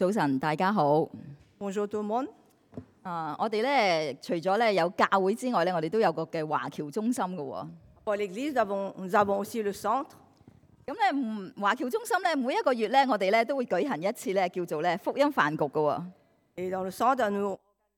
早晨，大家好。 Bonjour tout le monde. 我哋咧除咗咧有教會之外咧，我哋都有個嘅華僑中心嘅喎。 Pour l'église, nous avons aussi le centre. 咁咧，華僑中心咧每一個月咧，我哋咧都會舉行一次咧叫做咧福音飯局嘅喎。 Et dans le centre, nous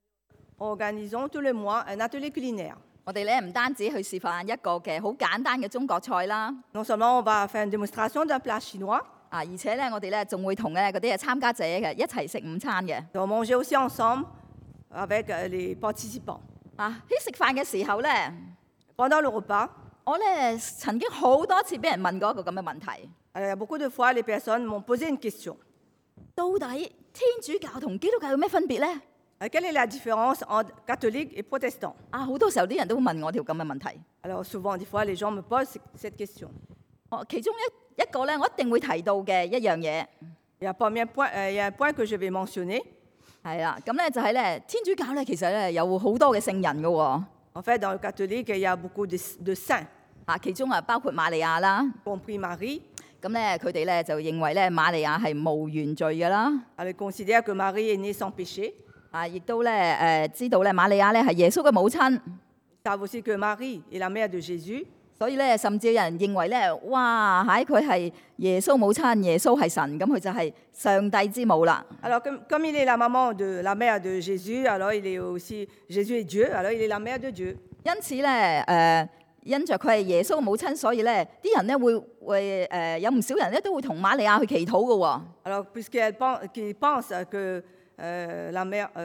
organisons tous les mois un atelier culinaire. 我哋咧唔單止去示範一個嘅好簡單嘅中國菜啦， Non seulement on va faire une démonstration d'un plat chinois, 而且咧我哋咧仲會同咧嗰啲嘅參加者嘅一齊食午餐嘅。 on va manger aussi ensemble avec les participants. 喺食飯嘅時候咧， Pendant le repas, 我咧曾經好多次俾人問過一個咁嘅問題： il y a beaucoup de fois, les personnes m'ont posé une question. 到底天主教同基督教有咩分別咧？ Quelle est la différence entre catholiques et protestants? 好多時候啲人都會問我條咁嘅問題。 Alors souvent, des fois, les gens me posent cette question. 其中一個咧，我一定會提到嘅一樣嘢 Il y a un point que je vais mentionner. 係啦，咁咧就係咧天主教咧其實咧有好多嘅聖人嘅喎。 En fait, dans le catholique, il y a beaucoup de saints, 其中包括瑪利亞啦。 y compris Marie. 咁咧佢哋咧就認為咧瑪利亞係無原罪嘅啦。 Elle considère que Marie est née sans péché. 亦都咧知道咧瑪利亞咧係耶穌嘅母親， Ils savent aussi que Marie est la mère de Jésus. 所以咧甚至有人認為咧，哇佢係耶穌母親，耶穌係神，咁佢就係上帝之母啦。 Alors, comme il est la mère de Jésus, alors il est aussi, Jésus est Dieu, alors il est la mère de Dieu. 因此咧因着佢係耶穌嘅母親，所以咧啲人咧會有唔少人咧都會同瑪利亞去祈禱嘅喎。 Alors, qu'ils pensent que elle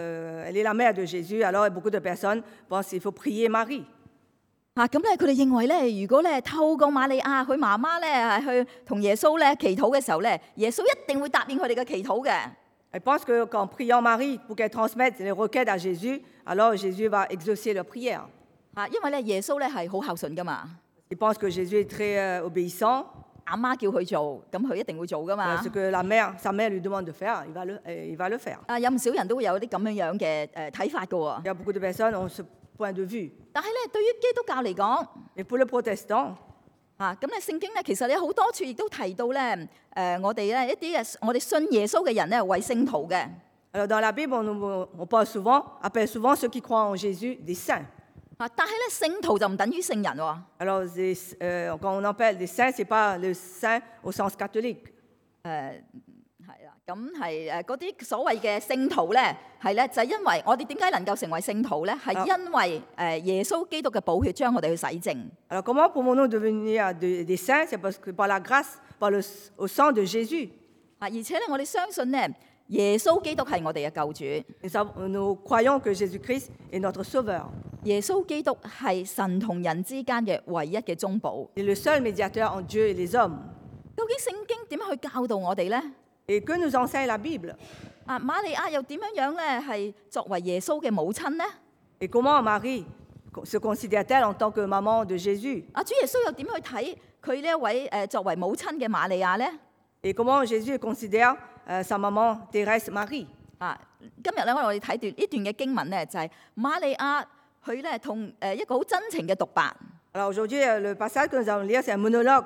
est la mère de Jésus, alors beaucoup de personnes pensent qu'il faut prier Marie. 咁咧佢哋認為咧，如果咧透過瑪利亞佢媽媽咧係去同耶穌咧祈禱嘅時候咧，耶穌一定會答應佢哋嘅祈禱嘅。 Elles pensent qu'en priant Marie pour qu'elle transmette les requêtes à Jésus, alors Jésus va exaucer leurs prières. 因為咧耶穌咧係好孝順噶嘛， Ils pensent que Jésus est très obéissant. 阿媽叫佢做，咁佢一定會做噶嘛。 Ce que sa mère lui demande de faire, il va le faire. 有唔少人都會有啲咁樣嘅睇法噶喎。 Il y a beaucoup de personnes qui ont ce point de vue. 但係咧對於基督教嚟講， Et pour le protestant, 咁咧聖經咧其實有好多處亦都提到咧我哋咧一啲嘅我哋信耶穌嘅人咧為聖徒嘅。 alors dans la Bible, on appelle souvent ceux qui croient en Jésus des saints. 但係咧聖徒就唔等於聖人喎。 Alors quand on appelle des saints, c'est pas le saint au sens catholique. 係啦，咁係嗰啲所謂嘅聖徒咧，係咧就係因為我哋點解能夠成為聖徒咧？係因為耶穌基督嘅寶血將我哋去洗淨。 Alors comment pouvons-nous devenir des saints? C'est parce que par la grâce, au sang de Jésus. 而且咧，我哋相信咧，耶穌基督係我哋嘅救主。 Nous croyons que Jésus-Christ est notre sauveur. 耶穌基督係神同人之間嘅唯一嘅中保。 Il est le seul médiateur entre Dieu et les hommes. 究竟聖經點樣去教導我哋咧？ Et que nous enseigne la Bible? 瑪利亞又點樣咧係作為耶穌嘅母親咧？ Et comment Marie se considère-t-elle en tant que maman de Jésus? 主耶穌又點去睇佢呢一位作為母親嘅瑪利亞咧？ Et comment Jésus considère sa maman Thérèse Marie? 今日咧我哋睇呢段嘅經文咧，就係瑪利亞佢咧同一個好真情嘅獨白。 Alors aujourd'hui, le passage que nous allons lire, c'est un monologue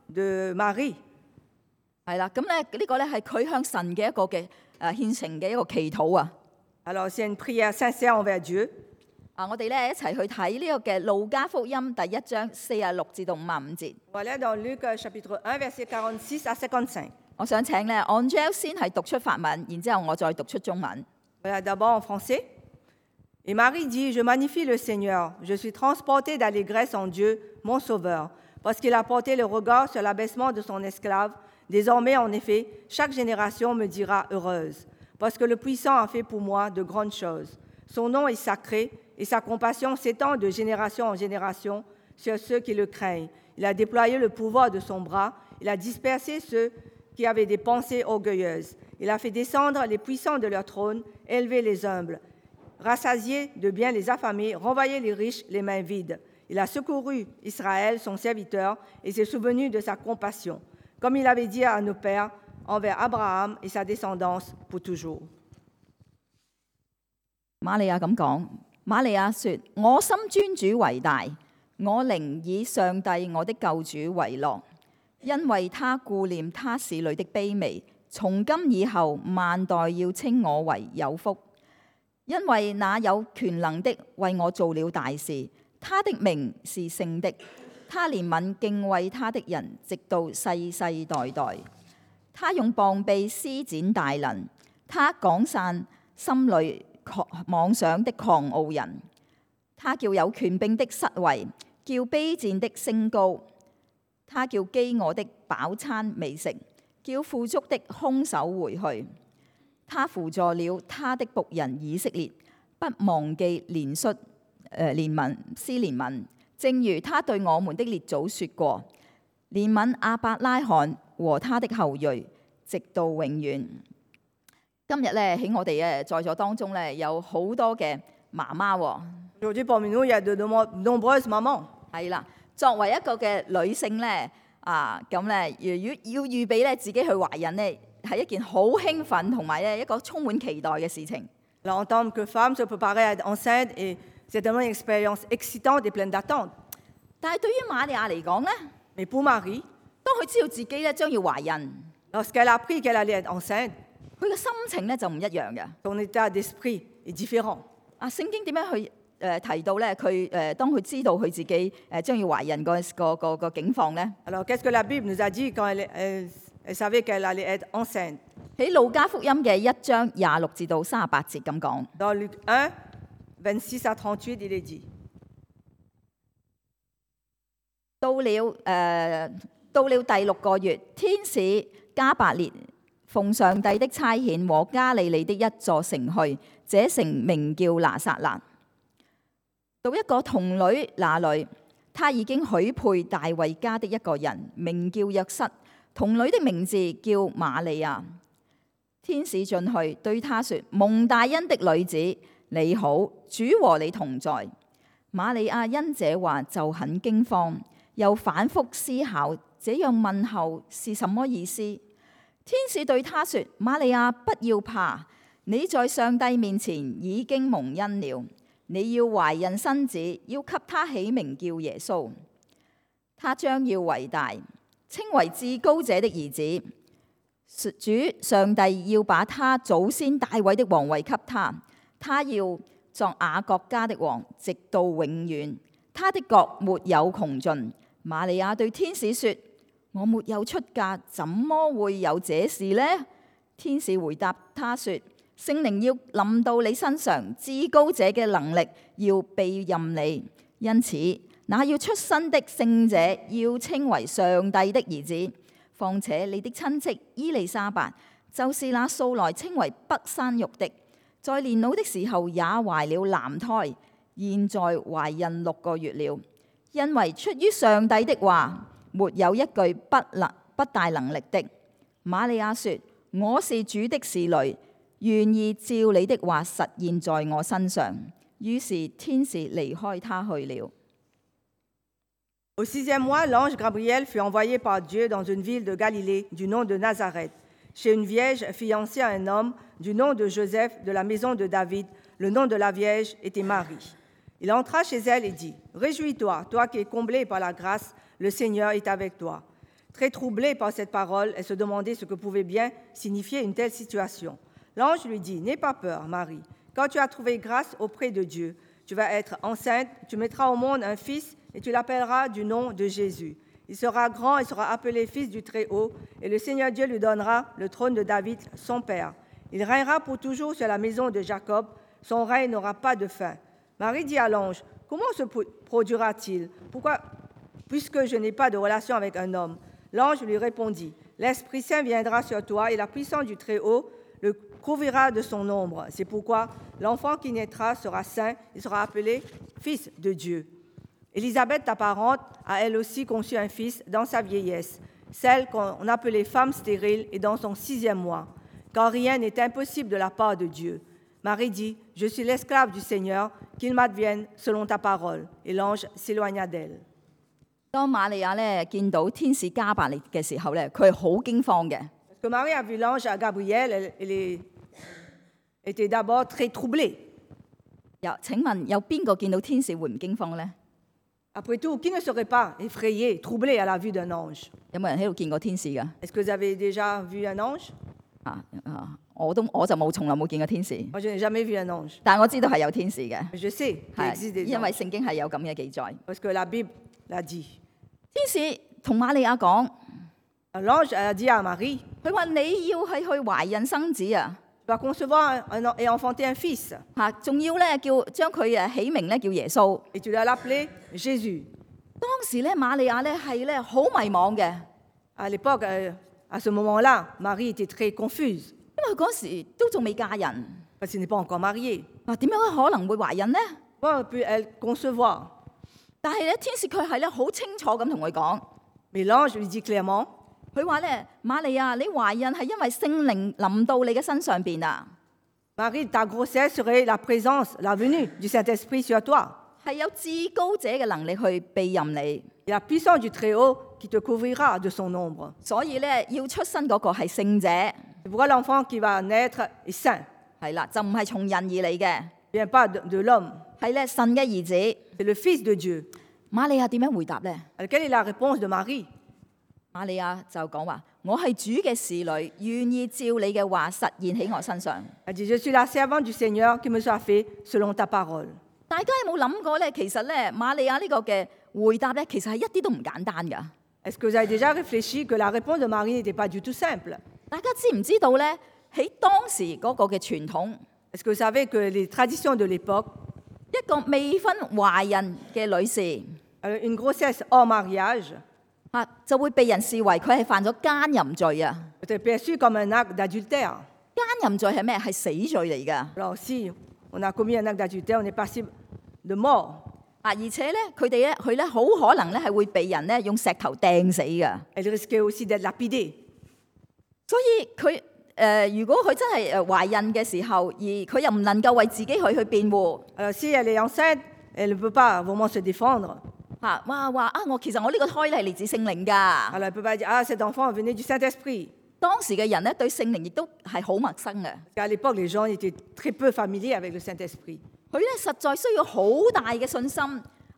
de Marie. 係啦，咁咧呢個咧係佢向神嘅一個嘅獻呈嘅一個祈禱啊。 Alors c'est une prière sincère envers Dieu. 我哋咧一齊去睇呢個嘅路加福音第1章46至到55節。 On va lire dans Luc chapitre 1, versets 46 à 55. 我想請咧 Angel 先係讀出法文，然之後我再讀出中文。 Voilà, d'abord en français. Et Marie dit, je magnifie le Seigneur, je suis transportée d'allégresse en Dieu, mon Sauveur, parce qu'il a porté le regard sur l'abaissement de son esclave. Désormais, en effet, chaque génération me dira heureuse, parce que le Puissant a fait pour moi de grandes choses. Son nom est sacré, et sa compassion s'étend de génération en génération sur ceux qui le craignent. Il a déployé le pouvoir de son bras, il a dispersé ceux qui avaient des pensées orgueilleuses. Il a fait descendre les puissants de leur trône, élevé les humbles, rassasié de biens les affamés, renvoyé les riches les mains vides. Il a secouru Israël, son serviteur, et s'est souvenu de sa compassion, comme il avait dit à nos pères, envers Abraham et sa descendance pour toujours. 瑪利亞咁講，瑪利亞說：我心尊主為大，我靈以上帝我的救主為樂，因為他顧念他使女的卑微， 從今以後萬代要稱我為有福，因為那有權能的為我做了大事，他的名是聖的，他憐憫敬畏他的人，直到世世代代。他用膀臂施展大能，他趕散心裏妄想的狂傲人。他叫有權柄的失位，叫卑賤的升高。他叫飢餓的飽餐美食，叫富足的空手回去。他扶助了他的僕人以色列，不忘記憐恤施憐憫，正如他對我們的列祖說過，憐憫亞伯拉罕和他的後裔，直到永遠。今日咧喺我哋嘅在座當中咧，有好多嘅媽媽喎。 Aujourd'hui, parmi nous, il y a de nombreuses mamans. 係啦，作為一個嘅女性咧，咁咧要預備咧自己去懷孕咧，係一件好興奮同埋咧一個充滿期待嘅事情。 Alors, en tant que femme, se préparer à être enceinte, et c'est tellement une expérience excitante et pleine d'attentes. 但係對於瑪利亞嚟講咧， Mais pour Marie, 當佢知道自己咧將要懷孕， lorsqu'elle a appris qu'elle allait être enceinte, 佢嘅心情咧就唔一樣嘅。 son état d'esprit est différent. 聖經點樣去提到咧？佢當佢知道佢自己將要懷孕個境況咧？ Alors, qu'est-ce que la Bible nous a dit quand elle savait qu'elle allait être enceinte? 喺路加福音嘅1章26至到38節咁講。 Dans Luc 1, 26 à 38, il est dit. 到了第6個月，天使加百列奉上帝的差遣和加利利的一座城去，這城名叫拿撒勒。到一個童女那裏，她已經許配大衛家的一個人，名叫約瑟。童女的名字叫瑪利亞。天使進去對她說：蒙大恩的女子，你好，主和你同在。瑪利亞因這話就很驚慌，又反覆思考這樣問候是什麼意思。天使對她說：瑪利亞，不要怕，你在上帝面前已經蒙恩了。你要懷孕生子，要給他起名叫耶穌。他將要為大，稱為至高者的兒子。主上帝要把他祖先大衛的王位給他，他要作雅各家的王，直到永遠。他的國沒有窮盡。瑪利亞對天使說：我沒有出嫁，怎麼會有這事呢？天使回答他說：聖靈要臨到你身上，至高者嘅能力要庇蔭你，因此那要出生的聖者要稱為上帝的兒子。況且你的親戚伊麗莎白，就是那素來稱為不生育的，在年老的時候也懷了男胎，現在懷孕6個月了。因為出於上帝的話，沒有一句不大能力的。瑪利亞說：我是主的使女，願意照你的話實現在我身上。於是天使離開她去了。 Au 6e mois, l'ange Gabriel fut envoyé par Dieu dans une ville de Galilée du nom de Nazareth, chez une vierge fiancée à un homme du nom de Joseph de la maison de David. Le nom de la vierge était Marie. Il entra chez elle et dit: Réjouis-toi, toi qui es comblée par la grâce, le Seigneur est avec toi. Très troublée par cette parole, elle se demandait ce que pouvait bien signifier une telle situation. L'ange lui dit: N'aie pas peur, Marie, quand tu as trouvé grâce auprès de Dieu. Tu vas être enceinte, tu mettras au monde un fils et tu l'appelleras du nom de Jésus. Il sera grand et sera appelé fils du Très-Haut, et le Seigneur Dieu lui donnera le trône de David, son père. Il régnera pour toujours sur la maison de Jacob, son règne n'aura pas de fin. Marie dit à l'ange: Comment se produira-t-il? Pourquoi? Puisque je n'ai pas de relation avec un homme. L'ange lui répondit: L'Esprit Saint viendra sur toi et la puissance du Très-Haut le couvrira de son ombre. C'est pourquoi l'enfant qui naîtra sera saint et sera appelé fils de Dieu. Élisabeth, ta parente, a elle aussi conçu un fils dans sa vieillesse. Celle qu'on appelait femme stérile est dans son 6e mois, car rien n'est impossible de la part de Dieu. Marie dit: Je suis l'esclave du Seigneur, qu'il m'advienne selon ta parole. Et l'ange s'éloigna d'elle. 當瑪利亞咧見到天使加百列嘅時候咧，佢係好驚慌嘅。 Parce que Marie a vu l'ange à Gabriel, elle était d'abord très troublée. 請問有邊個見到天使會唔驚慌咧？ Après tout, qui ne serait pas effrayé, troublé à la vue d'un ange? 有冇人喺度見過天使㗎？ Est-ce que vous avez déjà vu un ange? 我就從來冇見過天使， Moi, je n'ai jamais vu un ange. 但係我知道係有天使嘅， Mais je sais qu'il existe des 因為 anges. 聖經係有咁嘅記載。 Parce que la Bible l'a dit. 天使同瑪利亞講， L'ange a dit à Marie, 佢話你要係去懷孕生子啊， tu vas concevoir et enfanter un fils. 仲要咧將佢起名咧叫耶穌。 Et tu dois l'appeler Jésus. 當時咧瑪利亞咧係咧好迷茫嘅， À l'époque, à ce moment-là, Marie était très confuse. 因為嗰時都仲未嫁人， Parce qu'elle n'est pas encore mariée. 點樣可能會懷孕呢？ Comment peut-elle concevoir? 但係咧天使佢係咧好清楚咁同佢講， Mais l'ange lui dit clairement, 佢話咧瑪利亞你懷孕係因為聖靈臨到你嘅身上邊啊， Marie, ta grossesse serait la présence, la venue du Saint-Esprit sur toi. 係有至高者嘅能力去庇蔭你， Et la puissance du Très-Haut qui te couvrira de son ombre. 所以咧要出生嗰個係聖者， C'est pourquoi l'enfant qui va naître est saint. 係啦，就唔係從人而嚟嘅， Il ne vient pas de l'homme. 係咧神嘅兒子。 C'est le Fils de Dieu. 瑪利亞點樣回答呢？ Alors, quelle est la réponse de Marie? 瑪利亞就講話：我係主嘅侍女，願意照你嘅話實現喺我身上。 Elle dit, je suis la servante du Seigneur qui me soit fait selon ta parole. 大家有冇諗過咧？其實咧，瑪利亞呢個嘅回答咧，其實係一啲都唔簡單㗎。 Est-ce que vous avez déjà réfléchi que la réponse de Marie n'était pas du tout simple? 大家知唔知道咧？喺當時嗰個嘅傳統， Est-ce que vous savez que les traditions de l'époque, 一個未婚懷孕嘅女士 une grossesse hors mariage 就會被人視為佢係犯咗奸淫罪啊！ était perçue comme un acte d'adultère? 奸淫罪係咩？係死罪嚟㗎。 Alors si on a commis un acte d'adultère, on est passible de mort. 而且咧，佢咧好可能咧係會被人咧用石頭掟死㗎。 Elle risquait aussi d'être lapidée. 所以佢如果佢真係懷孕嘅時候，而佢又唔能夠為自己去辯護， Alors si elle est enceinte, elle ne peut pas vraiment se défendre. 其實我呢個胎咧係嚟自聖靈㗎。 Alors elle ne peut pas dire, ah, cet enfant venait du Saint-Esprit. 當時嘅人咧對聖靈亦都係好陌生嘅， Parce qu'à l'époque, les gens étaient très peu familiers avec le Saint-Esprit. 佢咧實在需要好大嘅信心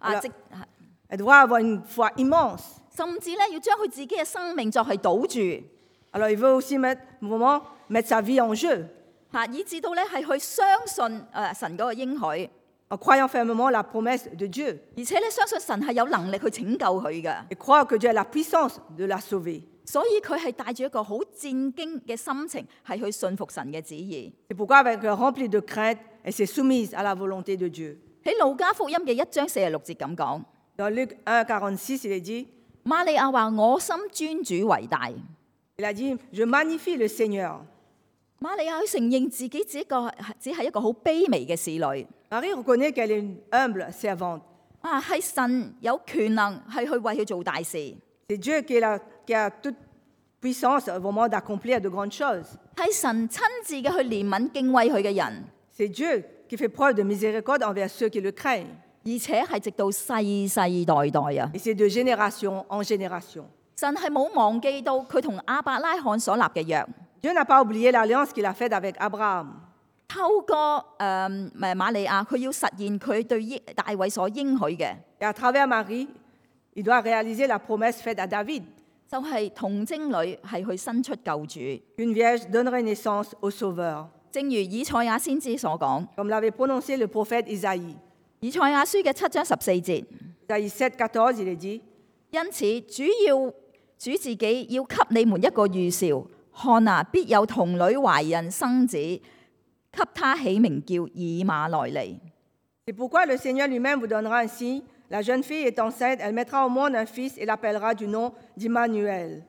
Elle doit avoir une foi immense. 甚至咧要將佢自己嘅生命作係賭注 Alors il veut aussi mettre sa vie en jeu, 以至到咧係去相信神嗰個應許， en croyant fermement la promesse de Dieu 而且咧相信神係有能力去拯救佢嘅， et croire que Dieu a la puissance de la sauver. 所以佢係帶住一個好戰驚嘅心情係去信服神嘅旨意。 C'est pourquoi, avec un rempli de crainte, elle s'est soumise à la volonté de Dieu. 喺路加福音嘅1章46節咁講， Dans Luc 1,46, il est dit, 瑪利亞話：我心尊主為大。 il a dit, je magnifie le Seigneur. 瑪利亞佢承認自己只係一個好卑微嘅侍女。 Marie reconnaît qu'elle est une humble servante. 係神有權能係去為佢做大事， C'est Dieu qui a toute puissance au moment d'accomplir de grandes choses. 係神親自嘅去憐憫敬畏佢嘅人， C'est Dieu qui fait preuve de miséricorde envers ceux qui le craignent. 而且係直到世世代代啊！ Et c'est de génération en génération. 神係冇忘記到佢同亞伯拉罕所立嘅約， Dieu n'a pas oublié l'alliance qu'il a faite avec Abraham. 透過瑪利亞，佢要實現佢對大衛所應許嘅， Et à travers Marie, il doit réaliser la promesse faite à David, 就係童貞女係去生出救主。 qu'une vierge donnerait naissance au Sauveur, 正如以賽亞先知所講， comme l'avait prononcé le prophète Isaïe. 以賽亞書嘅7章14節， Isaïe 7,14, il est dit, 因此主自己要給你們一個預兆，看啊，必有童女懷孕生子，給他起名叫以馬內利。 c'est pourquoi le Seigneur lui-même vous donnera un signe. La jeune fille est enceinte, elle mettra au monde un fils et l'appellera du nom d'Immanuel.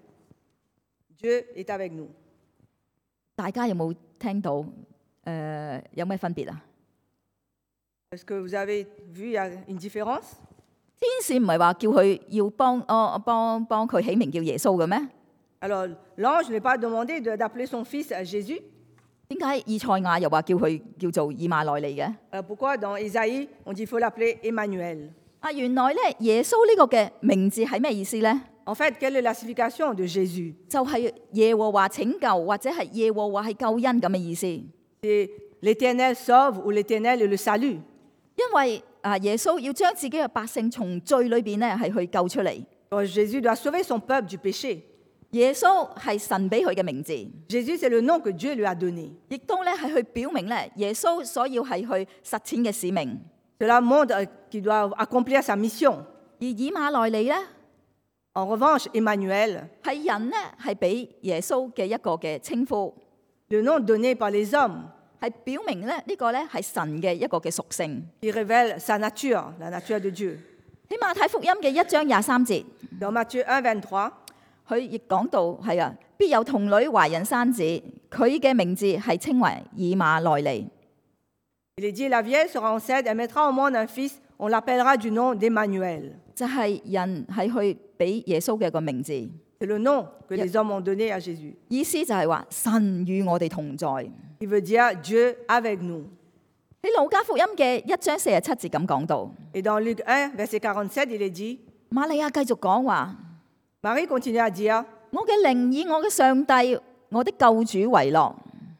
Dieu est avec nous. 大家有冇聽到？有咩分別啊？ Est-ce que vous avez vu, il y a une différence? 天使唔係話叫佢要幫佢起名叫耶穌嘅咩？ Alors, l'ange ne lui a pas demandé d'appeler son fils Jésus. 點解以賽亞又話叫佢叫做以馬內利嘅？ Alors, pourquoi dans Isaïe, on dit qu'il faut l'appeler Emmanuel? 原來咧耶穌呢個嘅名字係咩意思咧？ En fait, quelle est la signification de Jésus? 就係耶和華拯救，或者係耶和華係救恩咁嘅意思。 C'est l'Éternel sauve ou l'Éternel est le salut. 因為耶穌要將自己嘅百姓從罪裏邊咧係去救出嚟， Alors, Jésus doit sauver son peuple du péché. 耶穌係神俾佢嘅名字， Jésus, c'est le nom que Dieu lui a donné. 亦都咧係去表明咧耶穌所要係去實踐嘅使命。 Cela montre qu'il doit accomplir sa mission. 而以馬內利咧 En revanche, Emmanuel, 係人咧係俾耶穌嘅一個嘅稱呼， le nom donné par les hommes, 係表明咧呢個咧係神嘅一個嘅屬性。 il révèle sa nature, la nature de Dieu. 喺馬太福音嘅1章23節， Dans Matthieu 1,23, 佢亦講到係啊，必有童女懷孕生子，佢嘅名字係稱為以馬內利。 il est dit, la vierge sera enceinte, elle mettra au monde un fils, on l'appellera du nom d'Emmanuel. 就係人係去俾耶穌嘅個名字， C'est le nom que les hommes ont donné à Jésus. 意思就係話神與我哋同在。 Il veut dire Dieu avec nous. 喺路加福音嘅1章47節咁講到， Et dans Luc 1, verset 47, il est dit, 瑪利亞繼續講話： Marie continue à dire, 我嘅靈以我嘅上帝，我的救主為樂。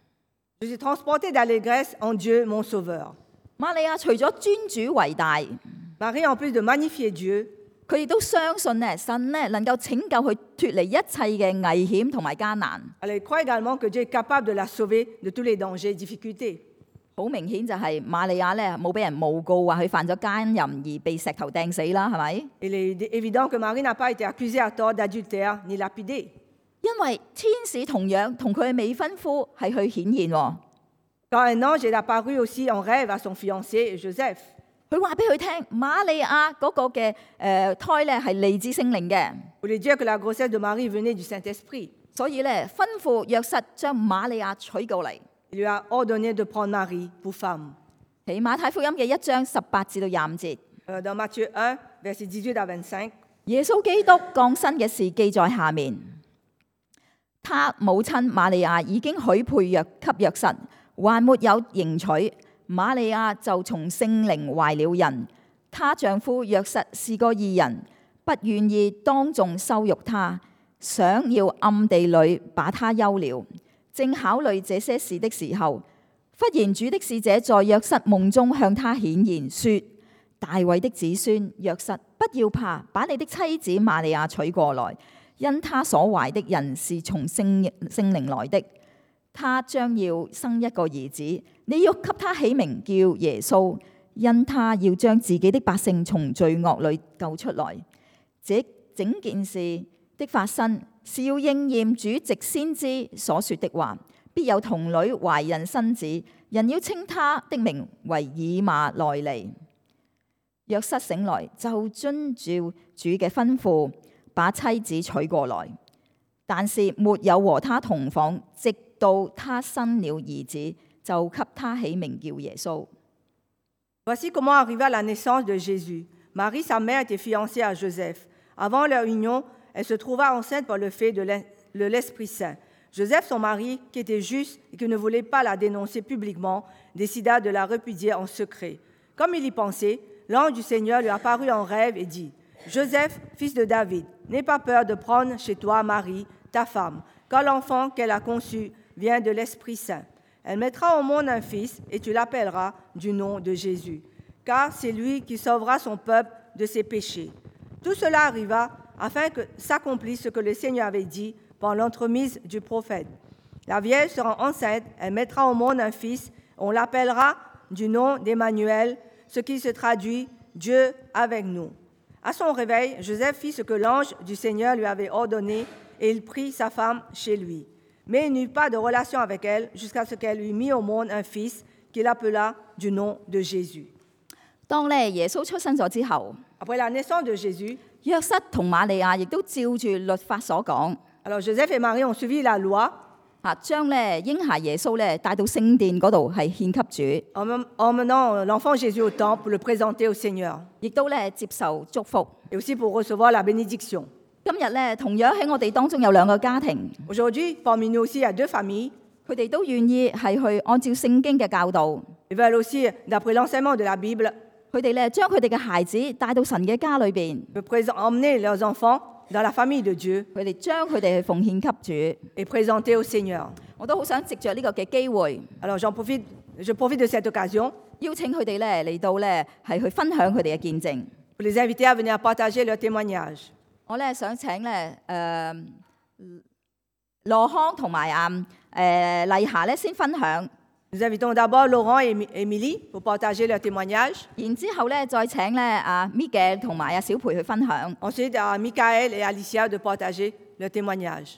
je suis transportée d'allégresse en Dieu, mon Sauveur. 瑪利亞除咗尊主為大， Marie, en plus de magnifier Dieu, 佢亦都相信咧神咧能夠拯救佢脱離一切嘅危險同埋艱難。 elle croit également que Dieu est capable de la sauver de tous les dangers et difficultés. 好明顯就係瑪利亞咧冇俾人誣告話佢犯咗奸淫而被石頭掟死啦，係咪？ Il est évident que Marie n'a pas été accusée à tort d'adultère ni lapidée. 因為天使同樣同佢嘅未婚夫係去顯現喎， Quand un ange est apparu aussi en rêve à son fiancé Joseph, 佢話俾佢聽瑪利亞嗰個嘅胎咧係嚟自聖靈嘅， il voulait dire que la grossesse de Marie venait du Saint-Esprit. 所以咧吩咐約瑟將瑪利亞娶過嚟。 Il lui a ordonné de prendre Marie pour femme. 喺馬太福音嘅1章18至到25節， Dans Matthieu 1, verset 18 à 25, 耶穌基督降生嘅事記在下面。他母親瑪利亞已經許配給約瑟，還沒有迎娶，瑪利亞就從聖靈懷了孕。她丈夫約瑟是個義人，不願意當眾羞辱她，想要暗地裏把她休了。正考慮這些事的時候，忽然主的使者在約瑟夢中向他顯現，說：大衛的子孫約瑟，不要怕，把你的妻子瑪利亞娶過來，因他所懷的人是從聖靈來的。他將要生一個兒子，你要給他起名叫耶穌，因他要將自己的百姓從罪惡裏救出來。這整件事的發生是要應驗主藉先知所說的話，必有童女懷孕生子，人要稱他的名為以馬內利。約瑟醒來就遵照主嘅吩咐，把妻子娶過來，但是沒有和他同房，直到他生了兒子，就給他起名叫耶穌。 Voici comment arriva la naissance de Jésus. Marie, sa mère, était fiancée à Joseph. Avant leur union, elle se trouva enceinte par le fait de l'Esprit Saint. Joseph, son mari, qui était juste et qui ne voulait pas la dénoncer publiquement, décida de la repudier en secret. Comme il y pensait, l'ange du Seigneur lui apparut en rêve et dit: Joseph, fils de David, n'aie pas peur de prendre chez toi Marie, ta femme, car l'enfant qu'elle a conçu vient de l'Esprit Saint. Elle mettra au monde un fils et tu l'appelleras du nom de Jésus, car c'est lui qui sauvera son peuple de ses péchés. Tout cela arriva afin que s'accomplisse ce que le Seigneur avait dit par l'entremise du prophète. La vierge sera enceinte, elle mettra au monde un fils, on l'appellera du nom d'Emmanuel, ce qui se traduit Dieu avec nous. À son réveil, Joseph fit ce que l'ange du Seigneur lui avait ordonné et il prit sa femme chez lui. Mais il n'eut pas de relation avec elle jusqu'à ce qu'elle eût mis au monde un fils qu'il appela du nom de Jésus. 當咧耶穌出生咗之後， Après la naissance de Jésus, 約瑟同瑪利亞亦都照住律法所講， alors Joseph et Marie ont suivi la loi 將咧嬰孩耶穌咧帶到聖殿嗰度係獻給主， en menant l'enfant Jésus au temple pour le présenter au Seigneur 亦都咧接受祝福。 et aussi pour recevoir la bénédiction. 今日咧同樣喺我哋當中有兩個家庭， Aujourd'hui, parmi nous aussi, il y a deux familles. 佢哋都願意係去按照聖經嘅教導， Ils veulent aussi, d'après l'enseignement de la Bible, 佢哋咧將佢哋嘅孩子帶到神嘅家裏邊， emmener leurs enfants dans la famille de Dieu 佢哋將佢哋去奉獻給主。 et présenter au Seigneur. 我都好想藉着呢個嘅機會， Alors je profite de cette occasion 邀請佢哋咧嚟到咧係去分享佢哋嘅見證。 pour les inviter à venir partager leur témoignage. 我咧想請咧羅康同埋麗霞咧先分享， Nous invitons d'abord Laurent et Émilie pour partager leur témoignage. 然之後咧再請咧Miguel 同埋小培去分享。 Ensuite, à Michael et Alicia de partager leur témoignage.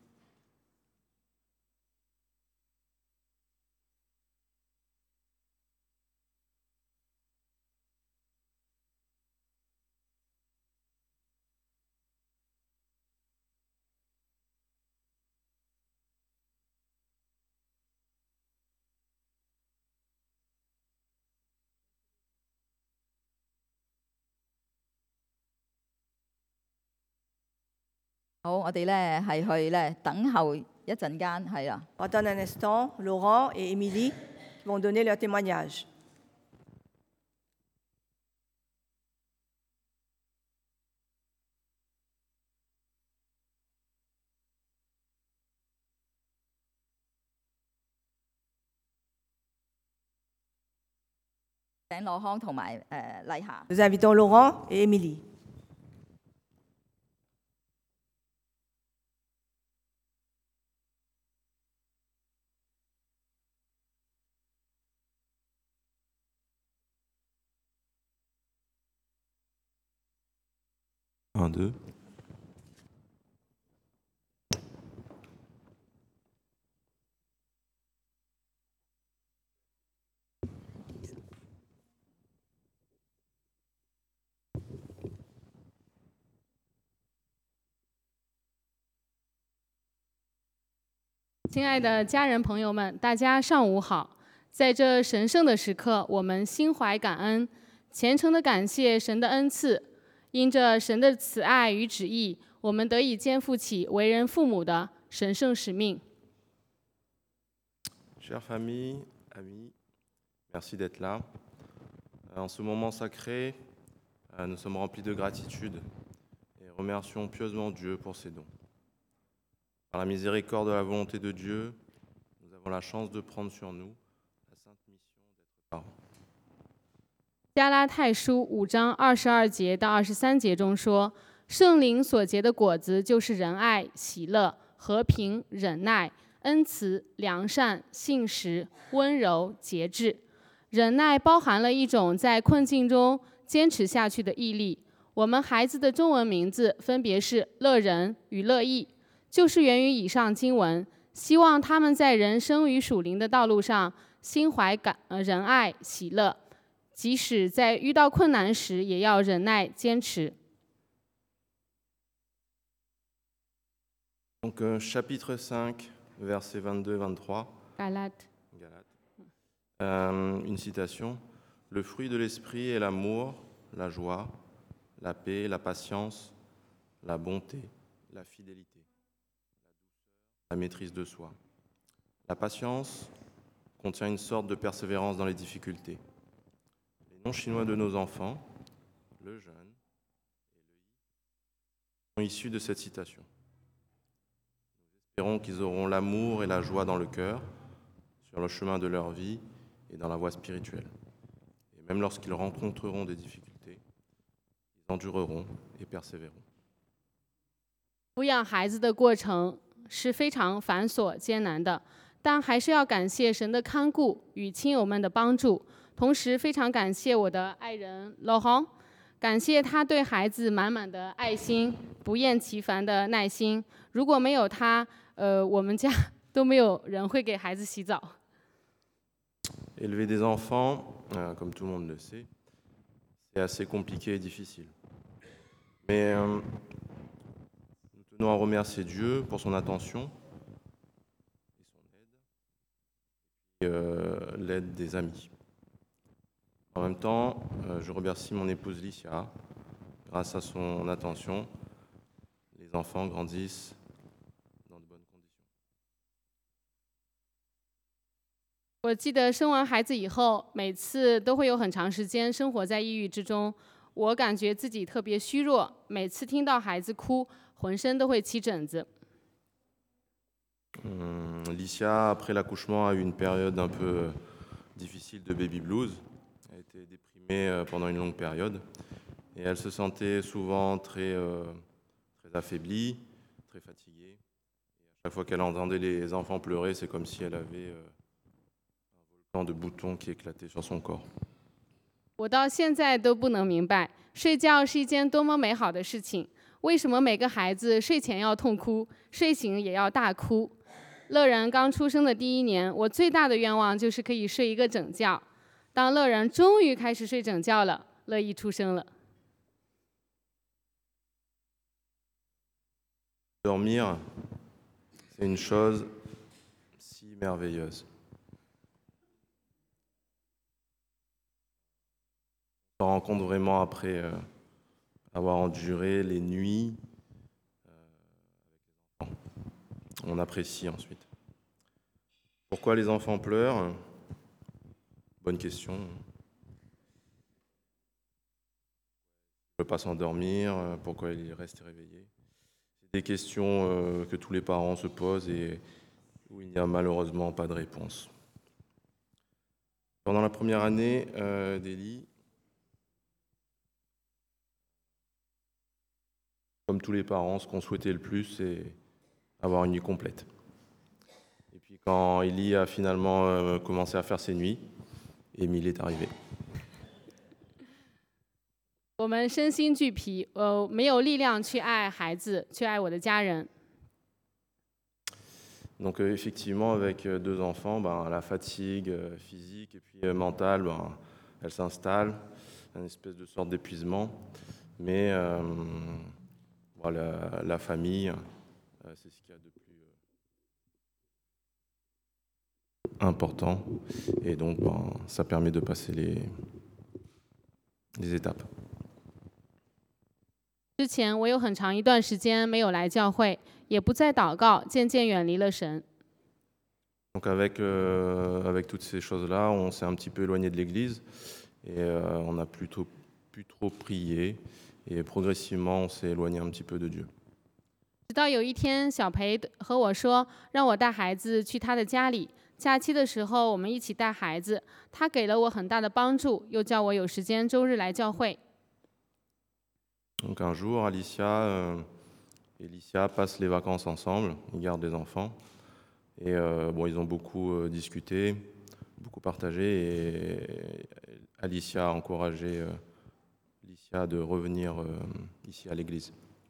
好，我哋咧係去咧等候一陣間，係啦。 Pendant un instant, Laurent et Émilie vont donner leur témoignage. 請羅康同埋麗霞。 Nous invitons Laurent et Émilie. 1, 2. “亲爱的家人朋友们，大家上午好！在这神圣的时刻，我们心怀感恩，虔诚地感谢神的恩赐。因着神的慈爱与旨意，我们得以肩负起为人父母的神圣使命。” Chère famille, amis, merci d'être là. En ce moment sacré, nous sommes remplis de gratitude et remercions pieusement Dieu pour ses dons. Par la miséricorde de la volonté de Dieu, nous avons la chance de prendre sur nous la sainte mission d'être parents. 加拉太书5章22节到23节中说：“圣灵所结的果子就是仁爱、喜乐、和平、忍耐、恩慈、良善、信实、温柔、节制。忍耐包含了一种在困境中坚持下去的毅力。我们孩子的中文名字分别是乐仁与乐意，就是源于以上经文。希望他们在人生与属灵的道路上心怀仁爱、喜乐。” 即使在遇到困难时，也要忍耐坚持。 Donc, chapitre 5, versets 22-23. Galates. Une citation. Le fruit de l'esprit est l'amour, la joie, la paix, la patience, la bonté, la fidélité, la maîtrise de soi. La patience contient une sorte de persévérance dans les difficultés. Les noms chinois de nos enfants, le jeune et le yi, sont issus de cette citation. Nous espérons qu'ils auront l'amour et la joie dans le cœur, sur le chemin de leur vie et dans la voie spirituelle. Et même lorsqu'ils rencontreront des difficultés, ils endureront et persévéreront. 抚养孩子的过程是非常繁琐艰难的，但还是要感谢神的看顾与亲友们的帮助。 同时，非常感谢我的爱人老黄，感谢他对孩子满满的爱心、不厌其烦的耐心。如果没有他，我们家都没有人会给孩子洗澡。 Élever des enfants, comme tout le monde le sait, c'est assez compliqué et difficile. Mais nous tenons à remercier Dieu pour son attention et l'aide des amis. En même temps, je remercie mon épouse Licia. Grâce à son attention, les enfants grandissent dans de bonnes conditions. 我记得生完孩子以后，每次都会有很长时间生活在抑郁之中。我感觉自己特别虚弱，每次听到孩子哭，浑身都会起疹子。 Licia, après l'accouchement, a eu une période un peu difficile de baby blues. Elle était déprimée pendant une longue période et elle se sentait souvent très affaiblie, très fatiguée. Chaque fois qu'elle entendait les enfants pleurer, c'est comme si elle avait un volcan de boutons qui éclatait sur son corps. 我到现在都不能明白，睡觉是一件多么美好的事情。为什么每个孩子睡前要痛哭，睡醒也要大哭？乐人刚出生的第1年，我最大的愿望就是可以睡一个整觉。当乐人终于开始睡整觉了，乐意出生了。 Dormir, c'est une chose si merveilleuse. On s'en rend compte vraiment après avoir enduré les nuits. On apprécie ensuite. Pourquoi les enfants pleurent? Bonne question. On ne peut pas s'endormir, pourquoi ils restent réveillés? C'est des questions que tous les parents se posent et où il n'y a malheureusement pas de réponse. Pendant la première année d'Élie, comme tous les parents, ce qu'on souhaitait le plus, c'est avoir une nuit complète. Et puis quand Élie a finalement commencé à faire ses nuits, Émile est arrivé. 我们身心俱疲，没有力量去爱孩子，去爱我的家人。 Donc effectivement, avec 2 enfants, la fatigue physique et puis mentale, elle s'installe, une espèce de sorte d'épuisement. Mais voilà, la famille, c'est ce qu'il y a de plus important. Et donc, ça permet de passer les étapes. 之前我有很长一段时间没有来教会，也不再祷告，渐渐远离了神。 Donc avec toutes ces choses-là, on s'est un petit peu éloigné de l'Église et on n'a plutôt plus trop prié et progressivement on s'est éloigné un petit peu de Dieu. 直到有一天，小培和我说，让我带孩子去他的家里。假期的时候，我们一起带孩子，他给了我很大的帮助，又叫我有时间周日来教会。 Donc un jour, Alicia et Licia passent les vacances ensemble, ils gardent les enfants. Et ils ont beaucoup discuté, beaucoup partagé. Et Alicia a encouragé Licia de revenir ici à l'église.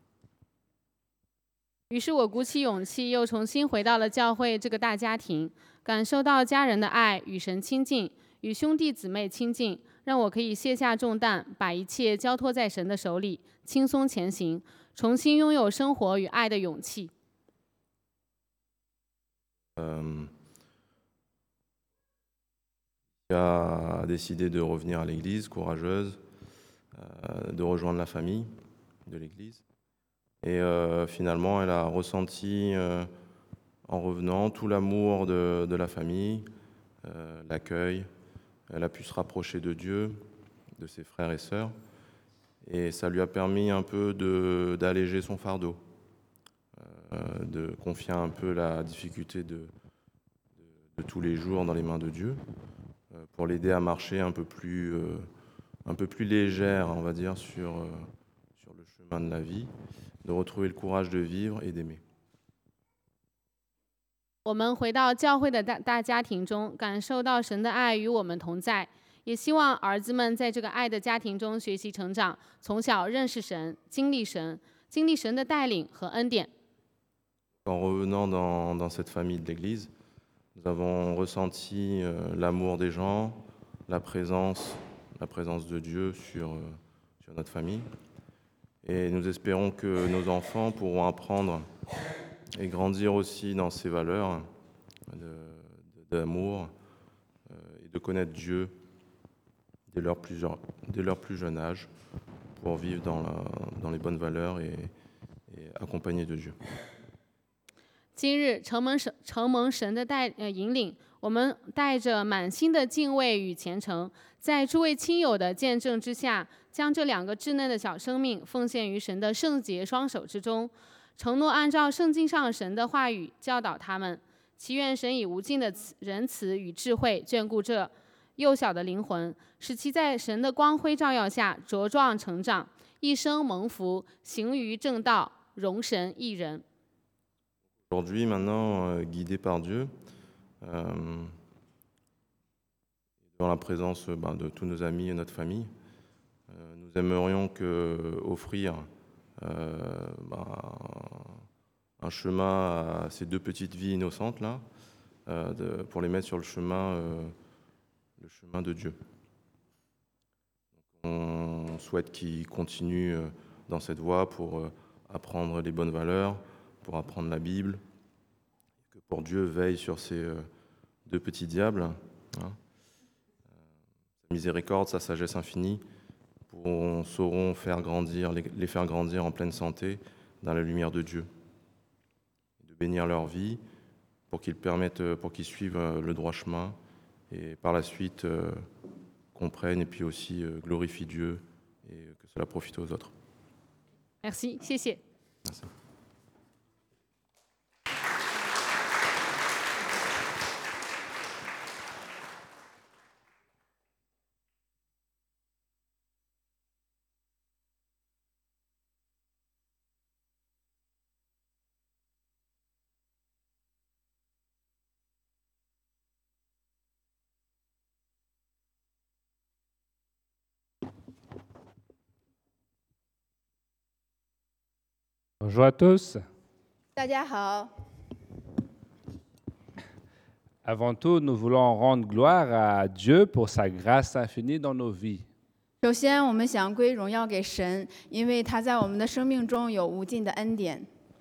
于是我鼓起勇气，又重新回到了教会这个大家庭，感受到家人的爱，与神亲近，与兄弟姊妹亲近，让我可以卸下重担，把一切交托在神的手里，轻松前行，重新拥有生活与爱的勇气。 a décidé de revenir à l'église, courageuse, de rejoindre la famille de l'église. Et finalement, elle a ressenti en revenant tout l'amour de la famille, l'accueil. Elle a pu se rapprocher de Dieu, de ses frères et sœurs. Et ça lui a permis un peu d'alléger son fardeau, de confier un peu la difficulté de tous les jours dans les mains de Dieu, pour l'aider à marcher un peu plus légère, on va dire, sur le chemin de la vie, de retrouver le courage de vivre et d'aimer. 我们回到教会的大家庭中，感受到神的爱与我们同在，也希望儿子们在这个爱的家庭中学习成长，从小认识神，经历神的带领和恩典。 En revenant dans cette famille de l'Église, nous avons ressenti l'amour des gens, la présence de Dieu sur notre famille. Et nous espérons que nos enfants pourront apprendre et grandir aussi dans ces valeurs d'amour et de connaître Dieu dès leur plus jeune âge pour vivre dans les bonnes valeurs et accompagnés de Dieu. 今日承蒙神的引领，我们带着满心的敬畏与虔诚，在诸位亲友的见证之下，将这2个稚嫩的小生命奉献于神的圣洁双手之中，承诺按照圣经上神的话语教导他们。祈愿神以无尽的仁慈与智慧眷顾这幼小的灵魂，使其在神的光辉照耀下茁壮成长，一生蒙福，行于正道，荣神益人。 Aujourd'hui, maintenant, guidés par Dieu, dans la présence de tous nos amis et notre famille, nous aimerions offrir un chemin à ces deux petites vies innocentes là, pour les mettre sur le chemin de Dieu. On souhaite qu'ils continuent dans cette voie pour apprendre les bonnes valeurs, pour apprendre la Bible, que pour Dieu veille sur ces deux petits diables, hein, sa miséricorde, sa sagesse infinie, sauront les faire grandir en pleine santé dans la lumière de Dieu, de bénir leur vie pour qu'ils suivent le droit chemin et par la suite comprennent et puis aussi glorifient Dieu et que cela profite aux autres. Merci， 谢谢。 Merci. Bonjour à tous. 大家好， Avant tout, nous voulons rendre gloire à Dieu pour sa grâce infinie dans nos vies. 首先我们想归荣耀给神，因为他在我们的生命中有无尽的恩典。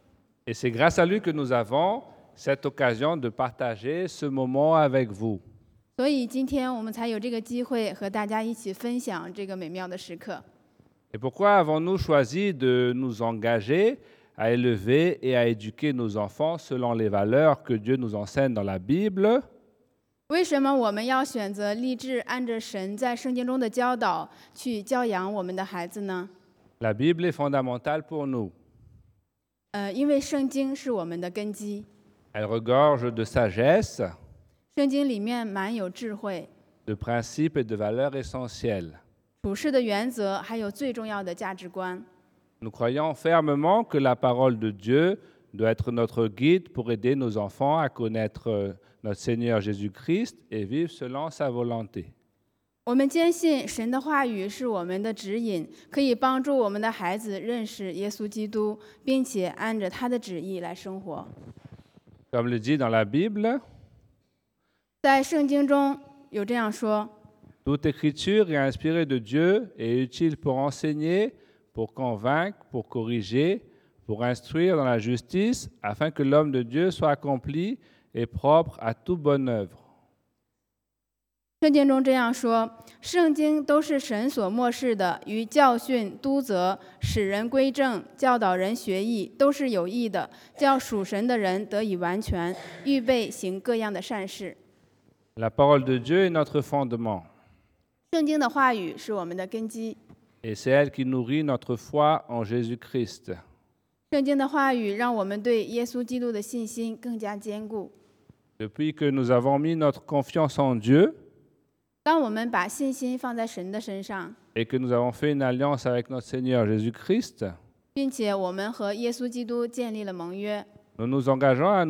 Et c'est grâce à lui que nous avons cette occasion de partager ce moment avec vous. 所以今天我们才有这个机会和大家一起分享这个美妙的时刻。 Et pourquoi avons-nous choisi de nous engager à élever et à éduquer nos enfants selon les valeurs que Dieu nous enseigne dans la Bible? 为什么我们要选择立志按着神在圣经中的教导去教养我们的孩子呢？ La Bible est fondamentale pour nous. 因为圣经是我们的根基， Elle regorge de sagesse, 圣经里面满有智慧、 de principes et de valeurs essentielles. 处事的原则，还有最重要的价值观。 Nous croyons fermement que la parole de Dieu doit être notre guide pour aider nos enfants à connaître notre Seigneur Jésus-Christ et vivre selon sa volonté. 我们坚信神的话语是我们的指引，可以帮助我们的孩子认识耶稣基督，并且按着他的旨意来生活。 Comme le dit dans la Bible, 在圣经中有这样说： toute écriture est inspirée de Dieu et utile pour enseigner, pour convaincre, pour corriger, pour instruire dans la justice, afin que l'homme de Dieu soit accompli et propre à toute bonne œuvre. 圣经中这样说，圣经都是神所默示的，于教训、督责、使人归正、教导人学艺，都是有益的，叫属神的人得以完全，预备行各样的善事。 La parole de Dieu est notre fondement, 圣经的话语是我们的根基， et c'est elle qui nourrit notre foi en Jésus-Christ. 圣经的话语让我们对耶稣基督的信心更加坚固。 Depuis que nous avons mis notre confiance en Dieu, 当我们把信心放在神的身上， et que nous avons fait une alliance avec notre Seigneur Jésus-Christ, 并且我们和耶稣基督建立了盟约， nous nous engageons à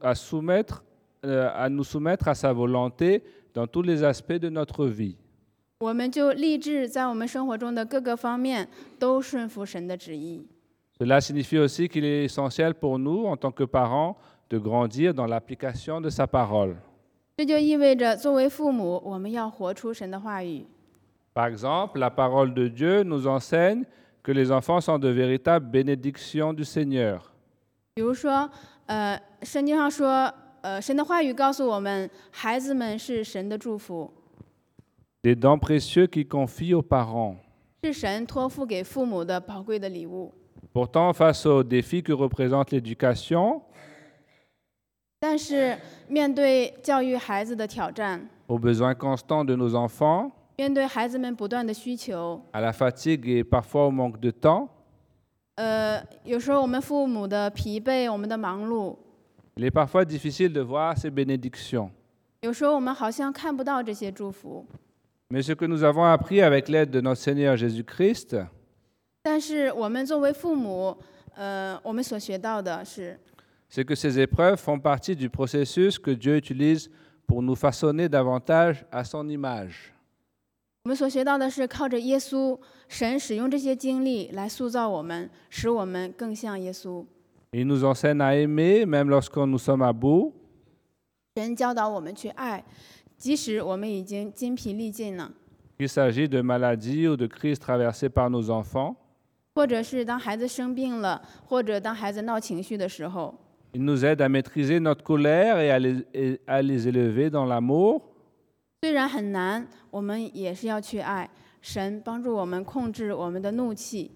nous soumettre à sa volonté dans tous les aspects de notre vie. 我们就立志在我们生活中的各个方面都顺服神的旨意。 Cela signifie aussi qu'il est essentiel pour nous, en tant que parents, de grandir dans l'application de sa parole. 这就意味着，作为父母，我们要活出神的话语。 Par exemple, la parole de Dieu nous enseigne que les enfants sont de véritables bénédictions du Seigneur. 比如说，圣经上说，神的话语告诉我们，孩子们是神的祝福， Des dons précieux qu'il confie aux parents. 是神托付给父母的宝贵的礼物。 Pourtant, face aux défis que représente l'éducation, 但是，面对教育孩子的挑战， aux besoins constants de nos enfants, 面对孩子们不断的需求， à la fatigue et parfois au manque de temps, 有时候我们父母的疲惫，我们的忙碌， il est parfois difficile de voir ces bénédictions. 有时候我们好像看不到这些祝福。 Mais ce que nous avons appris avec l'aide de notre Seigneur Jésus-Christ, 但是我们作为父母，我们所学到的是， c'est que ces épreuves font partie du processus que Dieu utilise pour nous façonner davantage à son image. 我们所学到的是靠着耶稣，神使用这些经历来塑造我们，使我们更像耶稣。 Il nous enseigne à aimer, même lorsque nous sommes à bout. 神教导我们去爱，即使我们已经筋疲力尽了， Qu'il s'agit de maladies ou de crises traversées par nos enfants. 或者是当孩子生病了，或者当孩子闹情绪的时候， Il nous aide à maîtriser notre colère et à les élever dans l'amour. 虽然很难，我们也是要去爱。神帮助我们控制我们的怒气，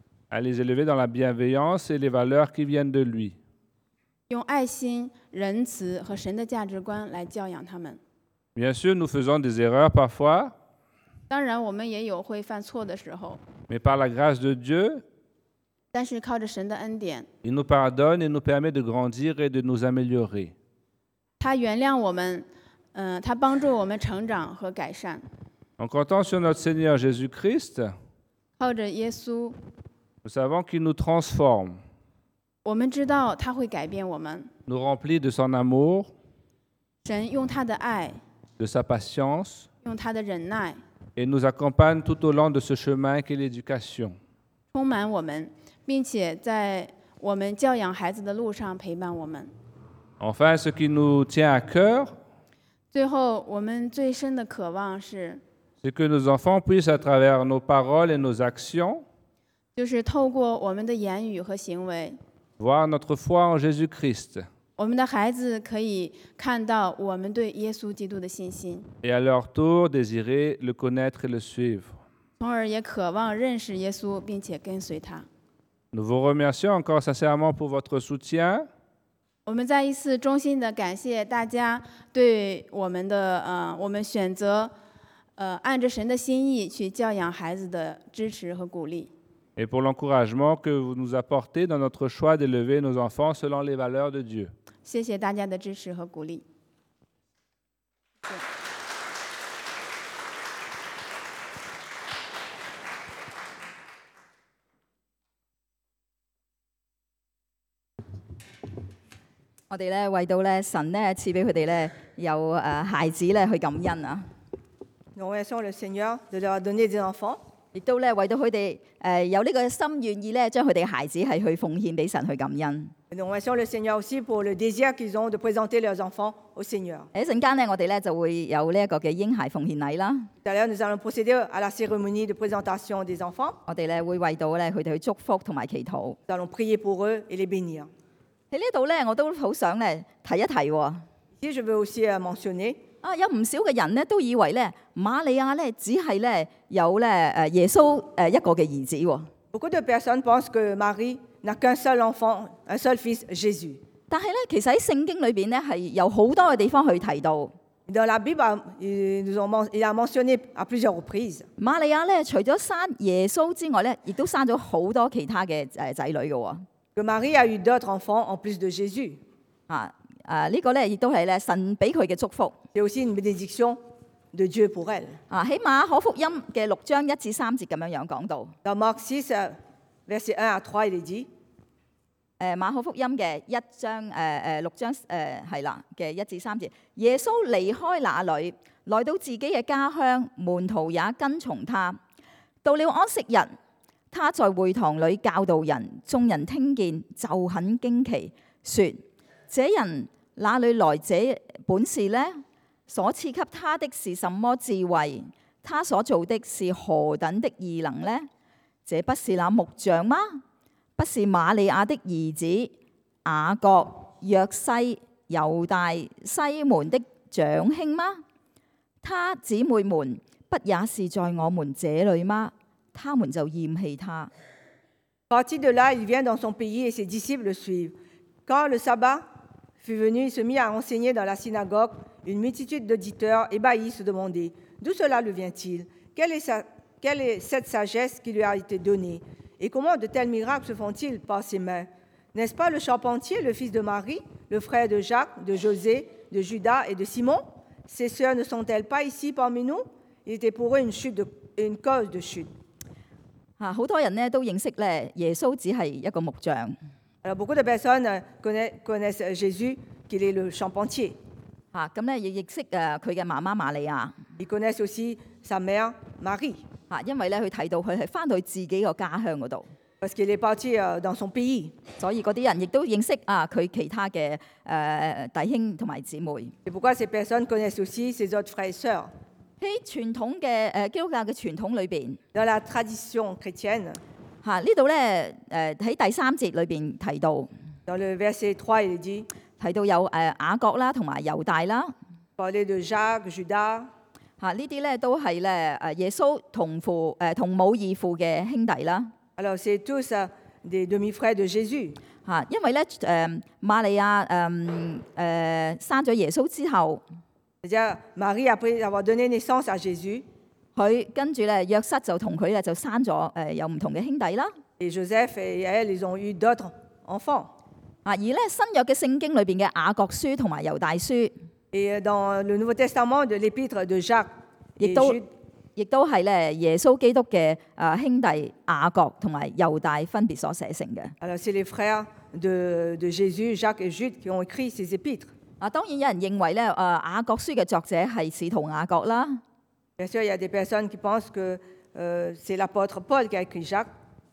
À les élever dans la bienveillance et les valeurs qui viennent de lui. 用爱心、仁慈和神的价值观来教养他们。 Bien sûr, nous faisons des erreurs parfois, 当然，我们也有会犯错的时候， mais par la grâce de Dieu, 但是靠着神的恩典， il nous pardonne et nous permet de grandir et de nous améliorer. 他原谅我们，他帮助我们成长和改善。 En comptant sur notre Seigneur Jésus-Christ, 靠着耶稣， nous savons qu'il nous transforme, 我们知道他会改变我们。 nous remplit de son amour, 神用他的爱， de sa patience, 用他的忍耐， et nous accompagne tout au long de ce chemin qu'est l'éducation. 充满我们，并且在我们教养孩子的路上陪伴我们。 Enfin, ce qui nous tient à cœur, 最后，我们最深的渴望是， c'est que nos enfants puissent, à travers nos paroles et nos actions, 就是透过我们的言语和行为， voir notre foi en Jésus-Christ 我们的孩子可以看到我们对耶稣基督的信心， et à leur tour désirer le connaître et le suivre. 从而也渴望认识耶稣，并且跟随他。 Nous vous remercions encore sincèrement pour votre soutien. 我们再一次衷心的感谢大家对我们选择按着神的心意去教养孩子的支持和鼓励。 Et pour l'encouragement que vous nous apportez dans notre choix d'élever nos enfants selon les valeurs de Dieu. 谢谢大家的支持和鼓励。 我哋咧為到咧神咧賜俾佢哋咧有孩子咧去感恩啊！ Nous remercions le Seigneur de leur donner des enfants. 亦都咧為到佢哋有呢個心願意咧將佢哋嘅孩子係去奉獻俾神去感恩。 Et nous remercions le Seigneur aussi pour le désir qu'ils ont de présenter leurs enfants au Seigneur. 一陣間咧，我哋咧就會有呢一個嘅嬰孩奉獻禮啦。 Tout à l'heure, nous allons procéder à la cérémonie de présentation des enfants. 我哋咧會為到咧佢哋去祝福同埋祈禱。 Nous allons prier pour eux et les bénir. 喺呢度咧，我都好想咧提一提喎。 Ici, je veux aussi mentionner 有唔少嘅人咧都以為咧瑪利亞咧只係咧有咧耶穌一個嘅兒子喎。 beaucoup de personnes pensent que Marie n'a qu'un seul enfant, un seul fils, Jésus. 但係咧，其實喺聖經裏邊咧係有好多嘅地方去提到 Dans la Bible, il a mentionné à plusieurs reprises 瑪利亞咧，除咗生耶穌之外咧，亦都生咗好多其他嘅仔女嘅喎。 que Marie a eu d'autres enfants en plus de Jésus. 呢個咧亦都係咧神俾佢嘅祝福。 C'est aussi une bénédiction de Dieu pour elle. 喺馬可福音嘅6章1至3節咁樣講到。 Dans Marc 6, versets 1 à 3, il est dit 馬可福音嘅6章係啦嘅1至3節，耶穌離開那裏，來到自己嘅家鄉，門徒也跟從他。到了安息日，他在會堂裏教導人，眾人聽見就很驚奇，說：這人哪裏來這本事呢？所賜給他的是什麼智慧？他所做的是何等的異能呢？這不是那木匠嗎？不是瑪利亞的兒子雅各、約西、猶大、西門的長兄嗎？他姊妹們不也是在我們這裏嗎？他們就厭棄他。 Parti de là, il vient dans son pays et ses disciples le suivent. Quand le sabbat fut venu, il se mit à enseigner dans la synagogue. Une multitude d'auditeurs ébahis se demandaient d'où cela lui vient-il? Quelle est cette sagesse qui lui a été donnée? Et comment de tels miracles se font-ils par ses mains? N'est-ce pas le charpentier, le fils de Marie, le frère de Jacques, de José, de Judas et de Simon? Ses sœurs ne sont-elles pas ici parmi nous? Il était pour eux une cause de chute. 好多人咧都認識咧耶穌只係一個木匠。 Alors, beaucoup de personnes connaissent Jésus, qu'il est le charpentier. 咁咧亦認識佢嘅媽媽瑪利亞 Ils connaissent aussi sa mère, Marie, 因為咧佢提到佢係翻到去自己個家鄉嗰度， parce qu'il est parti dans son pays. 所以嗰啲人亦都認識佢其他嘅弟兄同埋姊妹。 C'est pourquoi ces personnes connaissent aussi ses autres frères et sœurs. 喺傳統嘅基督教嘅傳統裏邊， Dans la tradition chrétienne, 呢度咧喺第3節裏邊提到 dans le verset 3, il est dit, 提到有雅各啦同埋猶大啦， parler de Jacques, Judas. 呢啲咧都係咧耶穌同母異父嘅兄弟啦。 Alors, c'est tous des demi-frères de Jésus. 因為咧瑪利亞生咗耶穌之後， C'est-à-dire, Marie, après avoir donné naissance à Jésus, 佢跟住咧約瑟就同佢咧就生咗有唔同嘅兄弟啦。 et Joseph et elle, ils ont eu d'autres enfants. 而咧新約嘅聖經裏邊嘅雅各書同埋猶大書， Et dans le Nouveau Testament, de l'épître de Jacques et 亦都係咧耶穌基督嘅兄弟雅各同埋猶大分別所寫成嘅。 alors c'est les frères de Jésus, Jacques et Jude, qui ont écrit ces épîtres. 當然有人認為咧雅各書嘅作者係使徒雅各啦。 Bien sûr, il y a des personnes qui pensent que c'est l'apôtre Paul qui a écrit Jacques.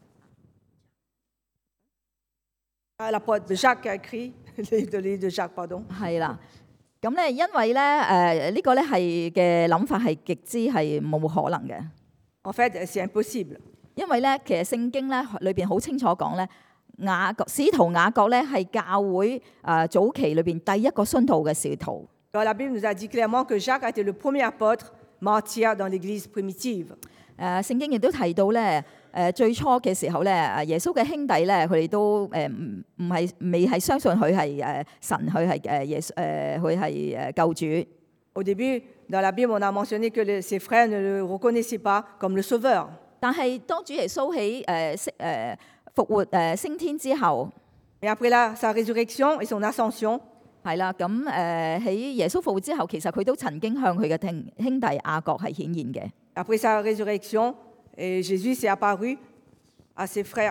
L'apôtre Jacques qui a écrit le livre de Jacques, pardon. 係啦，咁咧因為咧呢個咧係嘅諗法係極之係冇可能嘅， En fait, c'est impossible. 因為咧其實聖經咧裏邊好清楚講咧，使徒雅各咧係教會早期裏邊第一個殉道嘅使徒。 Alors, la Bible nous a dit clairement que Jacques a été le premier apôtre martyr dans l'Église primitive. 聖經亦都提到咧最初嘅時候咧，耶穌嘅兄弟咧佢哋都未係相信佢係神，佢係佢係救主。 Au début, dans la Bible, on a mentionné que ses frères ne le reconnaissaient pas comme le Sauveur. 但係當主耶穌喺復活升天之後， Et après sa résurrection et son ascension, 係啦，咁喺耶穌復活之後，其實佢都曾經向佢嘅兄弟雅各係顯現嘅。 après sa résurrection, et Jésus s'est apparu à ses frères.